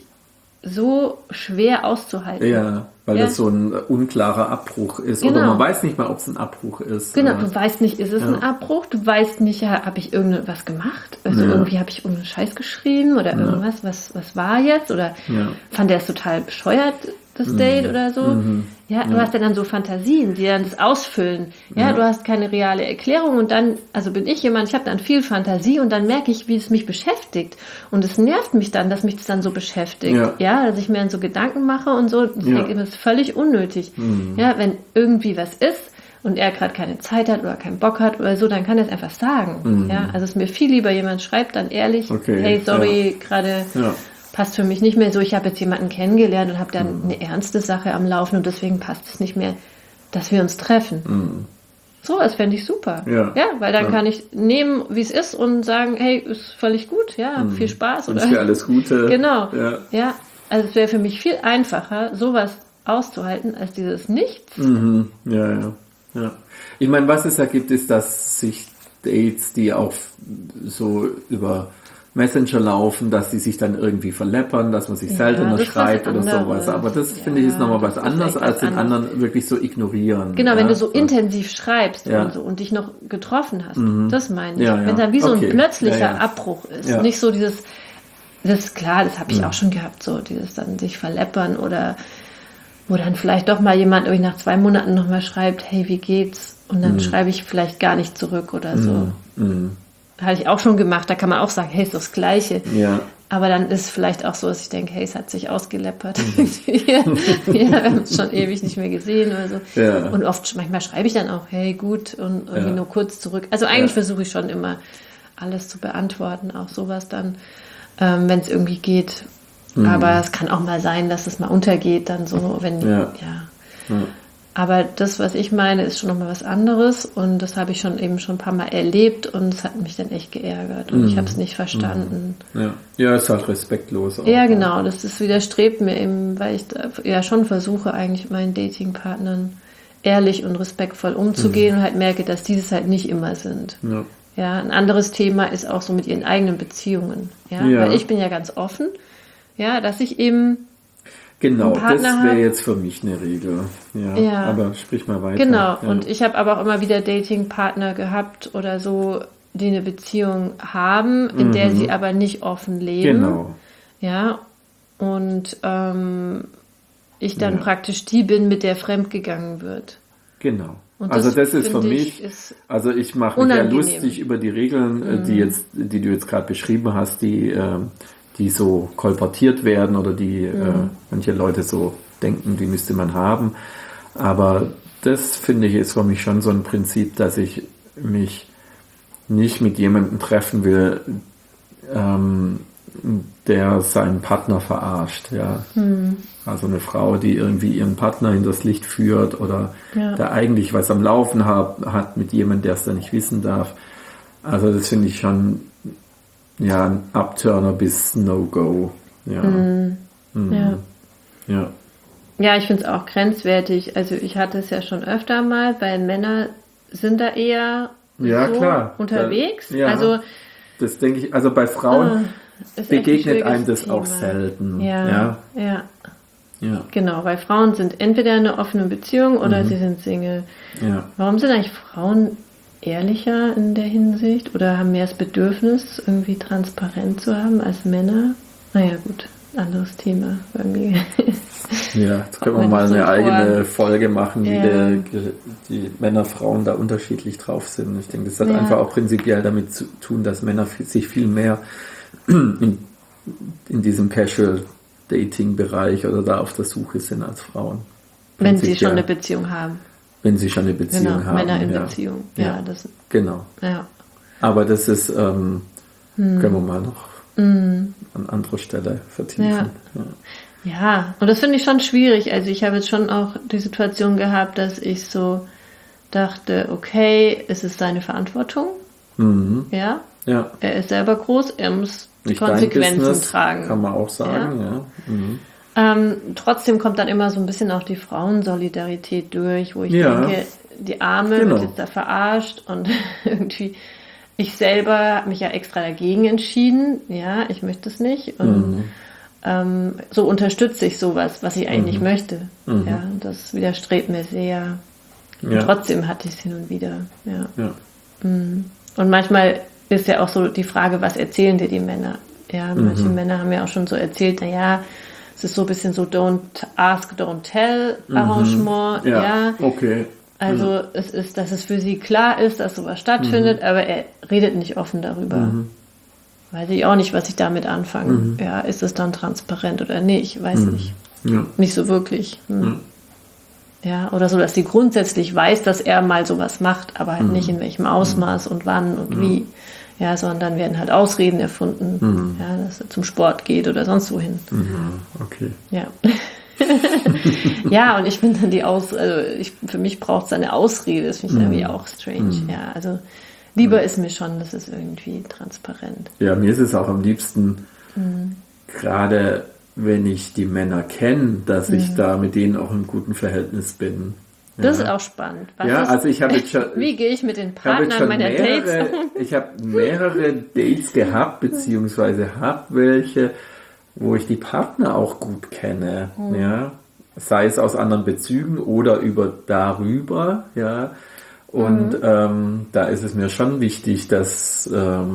so schwer auszuhalten. Ja, weil das so ein unklarer Abbruch ist. Genau. Oder man weiß nicht mal, ob es ein Abbruch ist. Genau, du weißt nicht, ist es ein Abbruch? Du weißt nicht, habe ich irgendwas gemacht? Also irgendwie habe ich irgendeinen Scheiß geschrieben oder irgendwas, was war jetzt? Oder fand der es total bescheuert, das Date oder so? Ja, du hast ja dann so Fantasien, die dann das ausfüllen. Ja, du hast keine reale Erklärung und dann, also bin ich jemand, ich habe dann viel Fantasie und dann merke ich, wie es mich beschäftigt. Und es nervt mich dann, dass mich das dann so beschäftigt. Ja, dass ich mir dann so Gedanken mache und so. Ich denke, das ist völlig unnötig. Ja, wenn irgendwie was ist und er gerade keine Zeit hat oder keinen Bock hat oder so, dann kann er es einfach sagen. Ja, also es ist mir viel lieber, jemand schreibt dann ehrlich, hey, sorry, gerade passt für mich nicht mehr so, ich habe jetzt jemanden kennengelernt und habe dann eine ernste Sache am Laufen und deswegen passt es nicht mehr, dass wir uns treffen. So, das fände ich super. Ja, weil dann kann ich nehmen, wie es ist und sagen, hey, ist völlig gut, viel Spaß. Oder für alles Gute. Genau. Ja, also es wäre für mich viel einfacher, sowas auszuhalten, als dieses Nichts. Ja. Ich meine, was es da gibt, ist, dass sich Dates, die auch so über Messenger laufen, dass die sich dann irgendwie verleppern, dass man sich seltener schreibt oder sowas. Aber das finde ich ist nochmal was anderes, als den anderen wirklich so ignorieren. Genau, wenn du so intensiv schreibst und so und dich noch getroffen hast. Das meine ich. Wenn dann wie so ein plötzlicher Abbruch ist. Nicht so das ist klar, das habe ich auch schon gehabt, so dieses dann sich verleppern oder wo dann vielleicht doch mal jemand irgendwie nach 2 Monaten nochmal schreibt, hey, wie geht's? Und dann schreibe ich vielleicht gar nicht zurück oder so. Hatte ich auch schon gemacht, da kann man auch sagen, hey, ist das Gleiche. Ja. Aber dann ist es vielleicht auch so, dass ich denke, hey, es hat sich ausgeleppert. Wir haben uns schon ewig nicht mehr gesehen oder so. Ja. Und manchmal schreibe ich dann auch, hey, gut, und irgendwie nur kurz zurück. Also eigentlich versuche ich schon immer, alles zu beantworten, auch sowas dann, wenn es irgendwie geht. Aber es kann auch mal sein, dass es mal untergeht, dann so, wenn, Aber das, was ich meine, ist schon nochmal was anderes und das habe ich schon ein paar Mal erlebt und es hat mich dann echt geärgert und ich habe es nicht verstanden. Ja, ist halt respektlos. Auch, ja, genau, das widerstrebt mir eben, weil ich da schon versuche, eigentlich mit meinen Datingpartnern ehrlich und respektvoll umzugehen und halt merke, dass dieses halt nicht immer sind. Ja, ein anderes Thema ist auch so mit ihren eigenen Beziehungen. Weil ich bin ja ganz offen, dass ich eben genau, das wäre jetzt für mich eine Regel. Ja, aber sprich mal weiter. Genau, und ich habe aber auch immer wieder Datingpartner gehabt oder so, die eine Beziehung haben, in der sie aber nicht offen leben. Genau. Ja, und ich dann praktisch die bin, mit der fremdgegangen wird. Genau. Und also das ist für mich, also ich mache mich ja lustig über die Regeln, die du jetzt gerade beschrieben hast, die so kolportiert werden oder die manche Leute so denken, die müsste man haben. Aber das, finde ich, ist für mich schon so ein Prinzip, dass ich mich nicht mit jemandem treffen will, der seinen Partner verarscht. Ja. Also eine Frau, die irgendwie ihren Partner hinters Licht führt oder der eigentlich was am Laufen hat mit jemandem, der es da nicht wissen darf. Also das finde ich schon ein Upturner bis No-Go. Ja, ich finde es auch grenzwertig. Also ich hatte es ja schon öfter mal, weil Männer sind da eher unterwegs. Also das denke ich, also bei Frauen begegnet einem das Thema. Auch selten. Ja. Genau, weil Frauen sind entweder in einer offenen Beziehung oder sie sind Single. Ja. Warum sind eigentlich Frauen ehrlicher in der Hinsicht oder haben mehr das Bedürfnis, irgendwie transparent zu haben als Männer? Naja, gut, anderes Thema irgendwie. Ja, jetzt können wir mal eine eigene Folge machen, wie die Männer, Frauen da unterschiedlich drauf sind. Ich denke, das hat einfach auch prinzipiell damit zu tun, dass Männer sich viel mehr in diesem Casual-Dating-Bereich oder da auf der Suche sind als Frauen. Wenn sie schon eine Beziehung haben. Wenn sie schon eine Beziehung haben. Männer in Beziehung. Das, genau. Ja. Aber das ist, können wir mal noch an anderer Stelle vertiefen. Ja, und das finde ich schon schwierig. Also ich habe jetzt schon auch die Situation gehabt, dass ich so dachte, okay, es ist seine Verantwortung. Ja. Er ist selber groß, er muss nicht Konsequenzen dein Business, tragen. kann man auch sagen, ja. Trotzdem kommt dann immer so ein bisschen auch die Frauensolidarität durch, wo ich denke, die Arme wird jetzt da verarscht und irgendwie ich selber habe mich ja extra dagegen entschieden, ja, ich möchte es nicht und so unterstütze ich sowas, was ich eigentlich nicht möchte. Ja, das widerstrebt mir sehr. Und trotzdem hatte ich es hin und wieder, ja. Und manchmal ist ja auch so die Frage, was erzählen dir die Männer? Ja, manche Männer haben ja auch schon so erzählt, naja, es ist so ein bisschen so Don't Ask, Don't Tell Arrangement. Ja, okay. Also es ist, dass es für sie klar ist, dass sowas stattfindet, aber er redet nicht offen darüber. Weiß ich auch nicht, was ich damit anfange. Ja, ist es dann transparent oder nicht? Weiß nicht. Ja. Nicht so wirklich. Ja, oder so, dass sie grundsätzlich weiß, dass er mal sowas macht, aber halt nicht in welchem Ausmaß und wann und wie. Ja, sondern dann werden halt Ausreden erfunden, ja, dass er zum Sport geht oder sonst wohin. Okay. Ja. Ja, und ich finde dann für mich braucht es eine Ausrede, das finde ich irgendwie auch strange. Ja, also lieber ist mir schon, das ist irgendwie transparent. Ja, mir ist es auch am liebsten, gerade wenn ich die Männer kenne, dass ich da mit denen auch im guten Verhältnis bin. Ja. Das ist auch spannend. Also ich habe jetzt schon, wie gehe ich mit den Partnern meiner Dates um? Ich habe mehrere Dates gehabt, beziehungsweise habe welche, wo ich die Partner auch gut kenne. Ja. Sei es aus anderen Bezügen oder darüber. Ja. Und da ist es mir schon wichtig, dass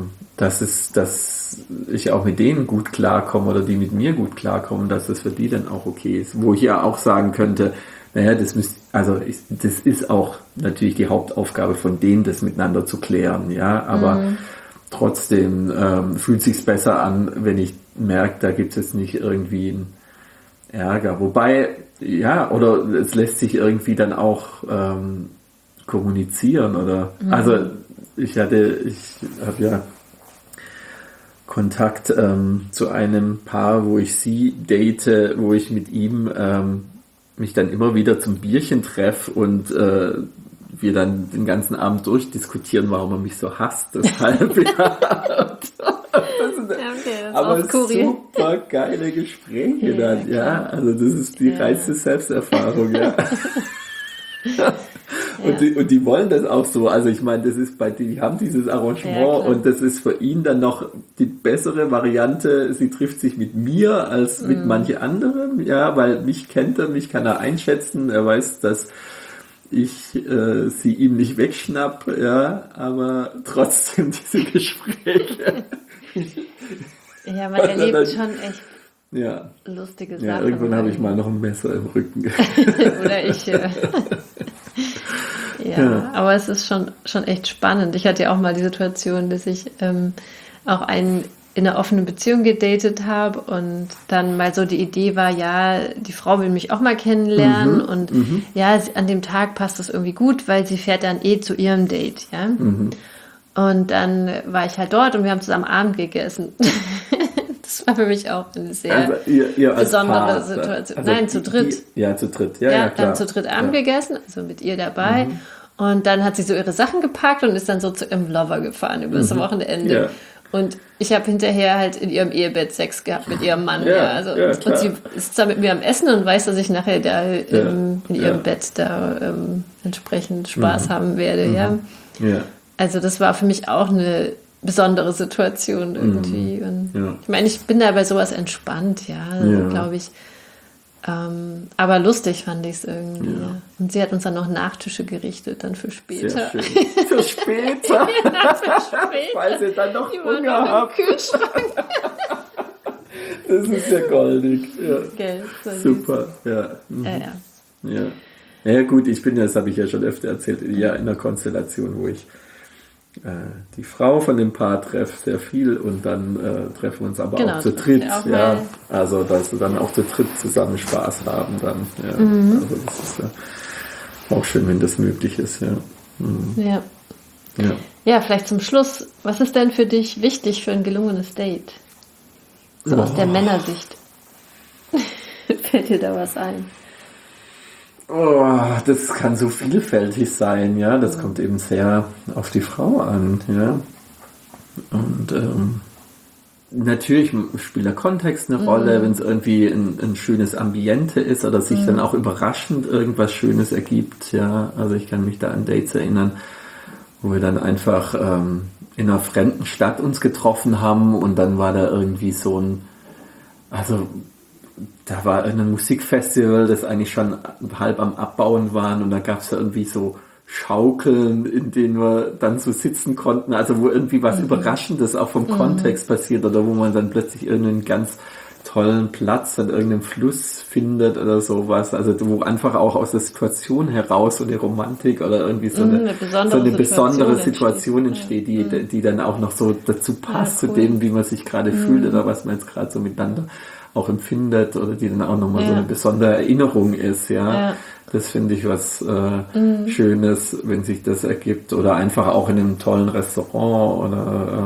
ich auch mit denen gut klarkomme oder die mit mir gut klarkommen, dass das für die dann auch okay ist. Wo ich ja auch sagen könnte, naja, das ist auch natürlich die Hauptaufgabe von denen, das miteinander zu klären, ja, aber trotzdem fühlt sich's besser an, wenn ich merke, da gibt es jetzt nicht irgendwie einen Ärger. Wobei, ja, oder es lässt sich irgendwie dann auch kommunizieren, oder, also ich habe ja Kontakt zu einem Paar, wo ich sie date, wo ich mit ihm mich dann immer wieder zum Bierchen treffe und wir dann den ganzen Abend durchdiskutieren, warum er mich so hasst. Deshalb, aber super geile Gespräche dann, ja. Also das ist die reinste Selbsterfahrung, ja. Und die wollen das auch so. Also ich meine, das ist die haben dieses Arrangement und das ist für ihn dann noch die bessere Variante. Sie trifft sich mit mir als mit manche anderen, ja, weil mich kennt er, mich kann er einschätzen. Er weiß, dass ich sie ihm nicht wegschnapp, ja, aber trotzdem diese Gespräche. Ja, man erlebt schon echt lustige Sachen. Ja, irgendwann habe ich mal noch ein Messer im Rücken. Oder ich. Ja, aber es ist schon echt spannend. Ich hatte ja auch mal die Situation, dass ich auch einen in einer offenen Beziehung gedatet habe und dann mal so die Idee war, ja, die Frau will mich auch mal kennenlernen und ja, an dem Tag passt das irgendwie gut, weil sie fährt dann zu ihrem Date, ja. Und dann war ich halt dort und wir haben zusammen Abend gegessen. Das war für mich auch eine sehr besondere Situation. Also nein, zu dritt. Zu dritt. Ja, klar. Dann zu dritt Abend gegessen, also mit ihr dabei. Und dann hat sie so ihre Sachen gepackt und ist dann so zu ihrem Lover gefahren über das Wochenende. Ja. Und ich habe hinterher halt in ihrem Ehebett Sex gehabt mit ihrem Mann. Und sie ist da mit mir am Essen und weiß, dass ich nachher da in ihrem Bett da entsprechend Spaß haben werde. Ja. Also das war für mich auch eine besondere Situation irgendwie. Und ich meine, ich bin da bei sowas entspannt, glaube ich. Aber lustig fand ich es irgendwie. Ja. Und sie hat uns dann noch Nachtische gerichtet, dann für später. Sehr schön. Für später? Für später. Weil sie dann noch Hunger haben. Kühlschrank. Das ist ja goldig. Ja. Gell, super, ja. Ja gut, ich bin ja, das habe ich ja schon öfter erzählt, in einer Konstellation, wo ich die Frau von dem Paar treffe sehr viel und dann treffen wir uns aber auch zu dritt. Ja, also dass wir dann auch zu dritt zusammen Spaß haben dann. Ja. Also das ist auch schön, wenn das möglich ist. Ja, vielleicht zum Schluss. Was ist denn für dich wichtig für ein gelungenes Date? So aus der Männersicht. Fällt dir da was ein? Das kann so vielfältig sein, ja. Das kommt eben sehr auf die Frau an, ja. Und natürlich spielt der Kontext eine Rolle, wenn es irgendwie ein schönes Ambiente ist oder sich dann auch überraschend irgendwas Schönes ergibt. Ja, also ich kann mich da an Dates erinnern, wo wir dann einfach in einer fremden Stadt uns getroffen haben und dann war da irgendwie da war ein Musikfestival, das eigentlich schon halb am Abbauen war und da gab es ja irgendwie so Schaukeln, in denen wir dann so sitzen konnten, also wo irgendwie was Überraschendes auch vom Kontext passiert oder wo man dann plötzlich irgendeinen ganz tollen Platz an irgendeinem Fluss findet oder sowas, also wo einfach auch aus der Situation heraus so eine Romantik oder irgendwie so eine besondere Situation entsteht, die dann auch noch so dazu passt, zu dem, wie man sich gerade fühlt oder was man jetzt gerade so miteinander auch empfindet oder die dann auch nochmal so eine besondere Erinnerung ist, ja. Das finde ich was Schönes, wenn sich das ergibt. Oder einfach auch in einem tollen Restaurant oder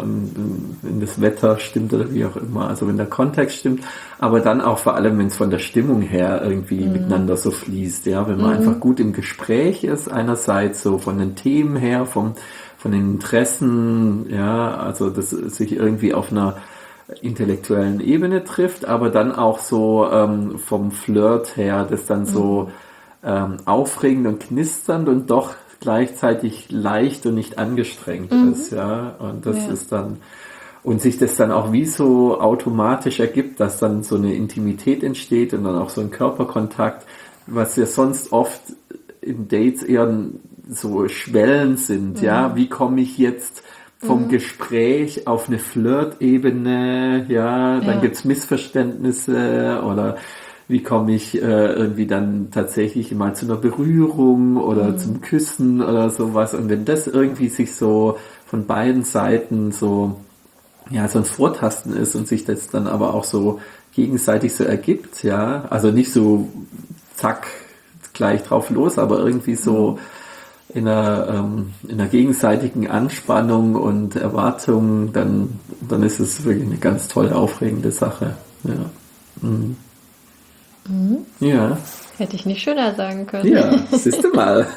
wenn das Wetter stimmt oder wie auch immer. Also wenn der Kontext stimmt, aber dann auch vor allem, wenn es von der Stimmung her irgendwie miteinander so fließt. Ja, wenn man einfach gut im Gespräch ist, einerseits so von den Themen her, von den Interessen, ja, also dass sich irgendwie auf einer intellektuellen Ebene trifft, aber dann auch so vom Flirt her, das dann so aufregend und knisternd und doch gleichzeitig leicht und nicht angestrengt ist, ja, und das ist dann, und sich das dann auch wie so automatisch ergibt, dass dann so eine Intimität entsteht und dann auch so ein Körperkontakt, was ja sonst oft in Dates eher so Schwellen sind, ja, wie komme ich jetzt vom Gespräch auf eine Flirt-Ebene, ja, dann gibt's Missverständnisse oder wie komme ich irgendwie dann tatsächlich mal zu einer Berührung oder zum Küssen oder sowas. Und wenn das irgendwie sich so von beiden Seiten so ein Vortasten ist und sich das dann aber auch so gegenseitig so ergibt, ja, also nicht so zack, gleich drauf los, aber irgendwie so in einer gegenseitigen Anspannung und Erwartung, dann ist es wirklich eine ganz tolle, aufregende Sache. Ja. Ja. Hätte ich nicht schöner sagen können. Ja, siehst du mal.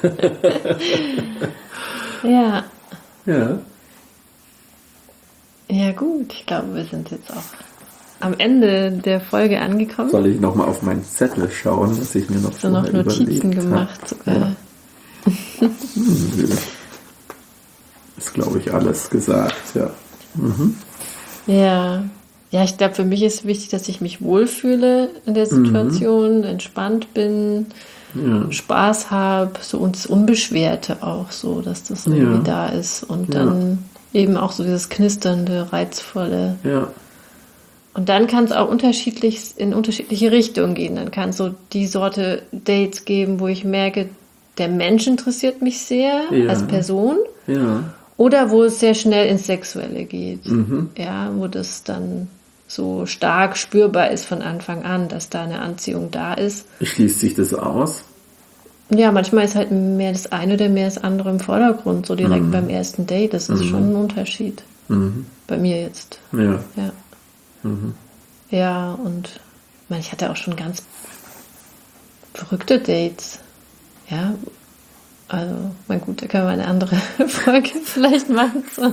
Ja. Ja. Ja gut, ich glaube, wir sind jetzt auch am Ende der Folge angekommen. Soll ich nochmal auf meinen Zettel schauen, was ich mir noch so noch Notizen gemacht sogar. Ja. Ist, glaube ich, alles gesagt, ja. Ja, ich glaube, für mich ist wichtig, dass ich mich wohlfühle in der Situation, entspannt bin, Spaß habe, so und das Unbeschwerte auch so, dass das irgendwie da ist und dann eben auch so dieses knisternde, reizvolle. Ja. Und dann kann es auch in unterschiedliche Richtungen gehen. Dann kann es so die Sorte Dates geben, wo ich merke, der Mensch interessiert mich sehr als Person. Ja. Oder wo es sehr schnell ins Sexuelle geht. Ja, wo das dann so stark spürbar ist von Anfang an, dass da eine Anziehung da ist. Schließt sich das aus? Ja, manchmal ist halt mehr das eine oder mehr das andere im Vordergrund, so direkt beim ersten Date. Das ist schon ein Unterschied. Bei mir jetzt. Ja. Ja. Ja, und ich hatte auch schon ganz verrückte Dates. Ja, also, mein gut, da können wir eine andere Folge vielleicht machen. So.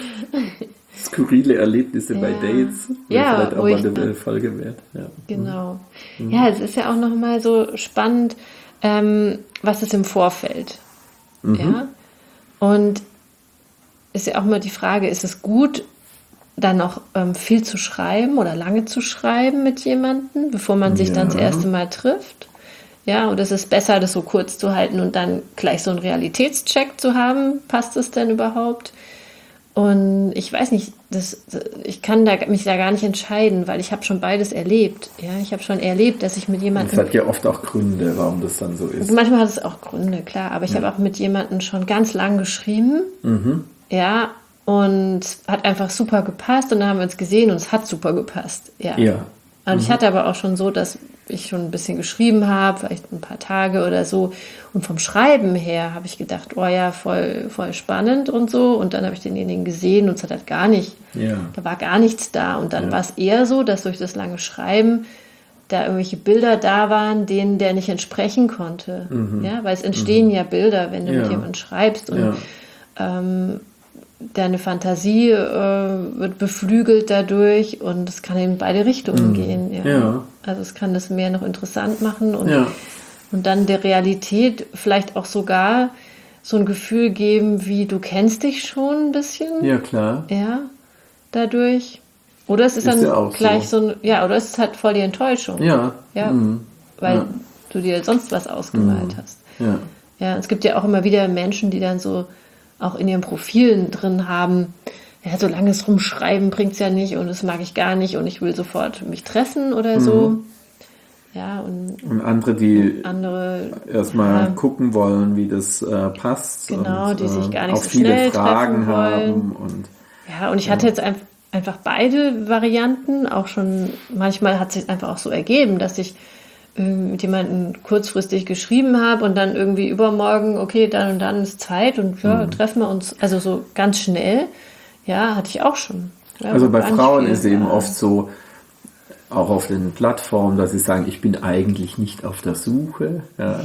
Skurrile Erlebnisse bei Dates. Ja, vielleicht auch mal eine Folge wert. Ja. Genau. Ja, es ist ja auch nochmal so spannend, was ist im Vorfeld. Ja. Und ist ja auch mal die Frage, ist es gut, dann noch viel zu schreiben oder lange zu schreiben mit jemandem, bevor man sich dann das erste Mal trifft? Ja, und es ist besser, das so kurz zu halten und dann gleich so einen Realitätscheck zu haben. Passt es denn überhaupt? Und ich weiß nicht, ich kann mich da gar nicht entscheiden, weil ich habe schon beides erlebt. Ja, ich habe schon erlebt, dass ich mit jemandem... Das hat ja oft auch Gründe, warum das dann so ist. Manchmal hat es auch Gründe, klar. Aber ich habe auch mit jemandem schon ganz lang geschrieben. Ja, und es hat einfach super gepasst. Und dann haben wir uns gesehen und es hat super gepasst. Ja. Und ich hatte aber auch schon so, dass ich schon ein bisschen geschrieben habe, vielleicht ein paar Tage oder so. Und vom Schreiben her habe ich gedacht, oh ja, voll spannend und so. Und dann habe ich denjenigen gesehen und es hat halt gar nicht, da war gar nichts da. Und dann war es eher so, dass durch das lange Schreiben da irgendwelche Bilder da waren, denen der nicht entsprechen konnte. Ja, weil es entstehen ja Bilder, wenn du mit jemandem schreibst. Und deine Fantasie wird beflügelt dadurch und es kann in beide Richtungen gehen. Ja. Ja. Also es kann das mehr noch interessant machen Ja. und dann der Realität vielleicht auch sogar so ein Gefühl geben, wie du kennst dich schon ein bisschen. Ja, klar. Ja, dadurch. Oder es ist Ist dann ja auch gleich so. so ein, oder es ist halt voll die Enttäuschung. Ja. Ja, weil du dir sonst was ausgemalt hast. Ja. Ja, es gibt ja auch immer wieder Menschen, die dann so auch in ihren Profilen drin haben, ja, so langes Rumschreiben bringt es ja nicht und das mag ich gar nicht und ich will sofort mich treffen oder so. Ja, und andere, die erstmal gucken wollen, wie das passt. Genau, und, die sich gar nicht auch so viele schnell Fragen treffen wollen. haben. Und, ja, und ich hatte jetzt einfach beide Varianten, auch schon, manchmal hat es sich einfach auch so ergeben, dass ich mit jemandem kurzfristig geschrieben habe und dann irgendwie übermorgen, okay, dann und dann ist Zeit und ja, treffen wir uns, also so ganz schnell, ja, hatte ich auch schon. Ja, also bei gar nicht Frauen viel, ist eben oft so, auch auf den Plattformen, dass sie sagen, ich bin eigentlich nicht auf der Suche. Ja.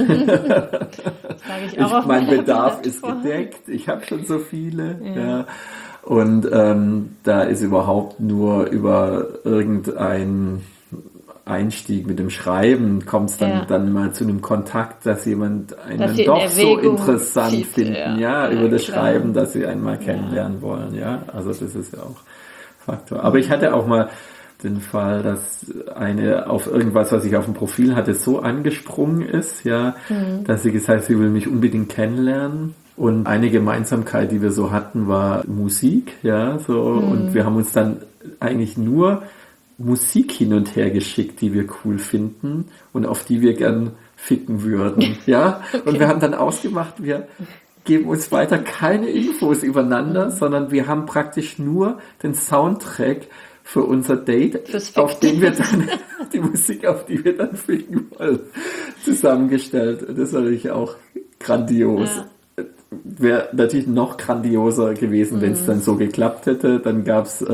Sage ich auch Mein Bedarf ist gedeckt, ich habe schon so viele. Ja. Und da ist überhaupt nur über irgendein Einstieg mit dem Schreiben kommt es dann mal zu einem Kontakt, dass jemand einen doch so interessant finden, über das Schreiben, dass sie einen mal kennenlernen wollen, ja. Also das ist ja auch Faktor. Aber ich hatte auch mal den Fall, dass eine auf irgendwas, was ich auf dem Profil hatte, so angesprungen ist, ja, dass sie gesagt hat, sie will mich unbedingt kennenlernen. Und eine Gemeinsamkeit, die wir so hatten, war Musik, ja, so. Und wir haben uns dann eigentlich nur Musik hin und her geschickt, die wir cool finden und auf die wir gern ficken würden, ja. Okay. Und wir haben dann ausgemacht, wir geben uns weiter keine Infos übereinander, sondern wir haben praktisch nur den Soundtrack für unser Date, auf den wir dann die Musik, auf die wir dann ficken wollen, zusammengestellt. Das war natürlich auch grandios. Ja. Wäre natürlich noch grandioser gewesen, wenn es dann so geklappt hätte. Dann gab es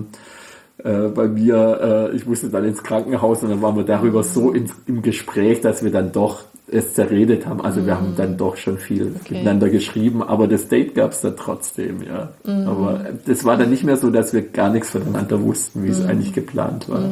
bei mir, ich musste dann ins Krankenhaus und dann waren wir darüber so im Gespräch, dass wir dann doch es zerredet haben. Also wir haben dann doch schon viel miteinander geschrieben, aber das Date gab es dann trotzdem, ja. Aber das war dann nicht mehr so, dass wir gar nichts voneinander wussten, wie es eigentlich geplant war.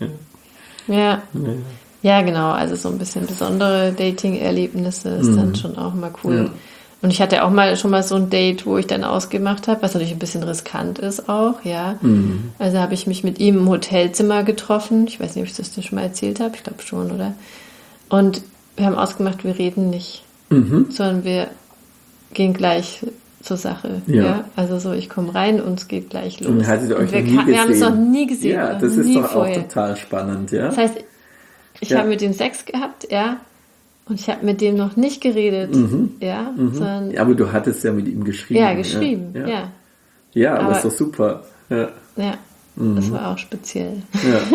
Ja, genau. Also so ein bisschen besondere Dating-Erlebnisse ist dann schon auch mal cool. Ja. Und ich hatte auch schon mal so ein Date, wo ich dann ausgemacht habe, was natürlich ein bisschen riskant ist auch, ja. Also habe ich mich mit ihm im Hotelzimmer getroffen. Ich weiß nicht, ob ich das dir schon mal erzählt habe. Ich glaube schon, oder? Und wir haben ausgemacht, wir reden nicht, sondern wir gehen gleich zur Sache. Ja. Also so, ich komme rein und es geht gleich los. Und hattet ihr euch wir haben es noch nie gesehen. Ja, das ist doch vorher auch total spannend, ja. Das heißt, ich habe mit dem Sex gehabt, ja. Und ich habe mit dem noch nicht geredet, sondern... Ja, aber du hattest ja mit ihm geschrieben. Ja, geschrieben, ja. Ja, aber ist doch super. Ja, das war auch speziell.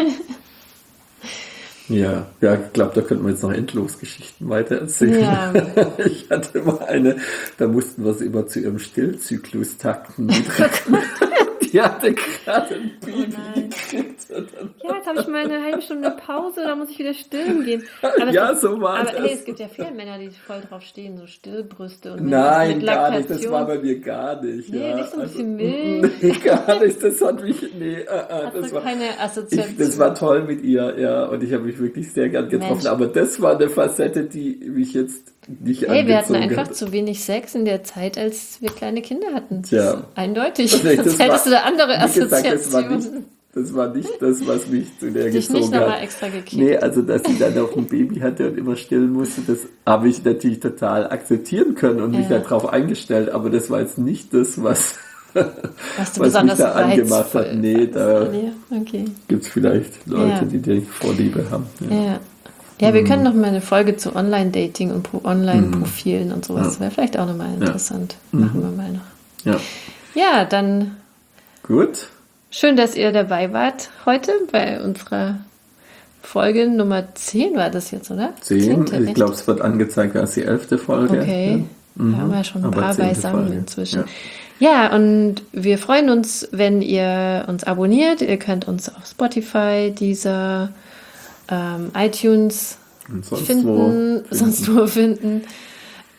Ja, ich glaube, da könnten wir jetzt noch endlos Geschichten weiter erzählen. Ja. Ich hatte mal eine, da mussten wir sie immer zu ihrem Stillzyklus takten. Die hatte gerade ein Baby gekriegt. Ja, jetzt habe ich mal eine halbe Stunde Pause, da muss ich wieder stillen gehen. Aber so war das. Aber hey, es gibt ja viele Männer, die voll drauf stehen, so Stillbrüste und Nein, gar nicht, das war bei mir gar nicht. Nee, nicht so ein bisschen Milch. Nee, gar nicht, das hat mich, das war keine Assoziation. Das war toll mit ihr, ja, und ich habe mich wirklich sehr gern getroffen, Mensch. Aber das war eine Facette, die mich jetzt nicht angezogen hat. Wir hatten einfach zu wenig Sex in der Zeit, als wir kleine Kinder hatten. Ja. Eindeutig. Sonst hättest du da andere Assoziationen. Das war nicht das, was mich zu der dich gezogen nicht hat. Nochmal extra gekickt. Nee, also dass sie dann auch ein Baby hatte und immer stillen musste, das habe ich natürlich total akzeptieren können und mich darauf eingestellt, aber das war jetzt nicht das, was mich da angemacht hat. Nee, da gibt es vielleicht Leute, die Vorliebe haben. Ja, wir können noch mal eine Folge zu Online-Dating und Online-Profilen und sowas. Das wäre vielleicht auch nochmal interessant. Machen wir mal noch. Ja, dann... Gut. Schön, dass ihr dabei wart heute bei unserer Folge Nummer 10 war das jetzt, oder? 10? Ich glaube, es wird angezeigt als die 11. Folge. Okay, da haben wir schon ein paar beisammen inzwischen. Ja, und wir freuen uns, wenn ihr uns abonniert. Ihr könnt uns auf Spotify, Deezer, iTunes und sonst wo finden.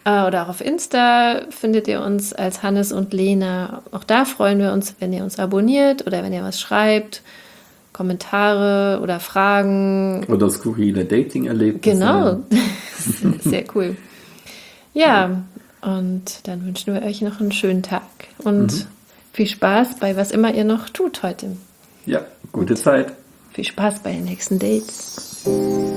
Oder auch auf Insta findet ihr uns als Hannes und Lena. Auch da freuen wir uns, wenn ihr uns abonniert oder wenn ihr was schreibt. Kommentare oder Fragen. Oder skurrile Dating-Erlebnisse. Genau, sehr cool. Ja, und dann wünschen wir euch noch einen schönen Tag und viel Spaß bei was immer ihr noch tut heute. Ja, gute Zeit. Viel Spaß bei den nächsten Dates.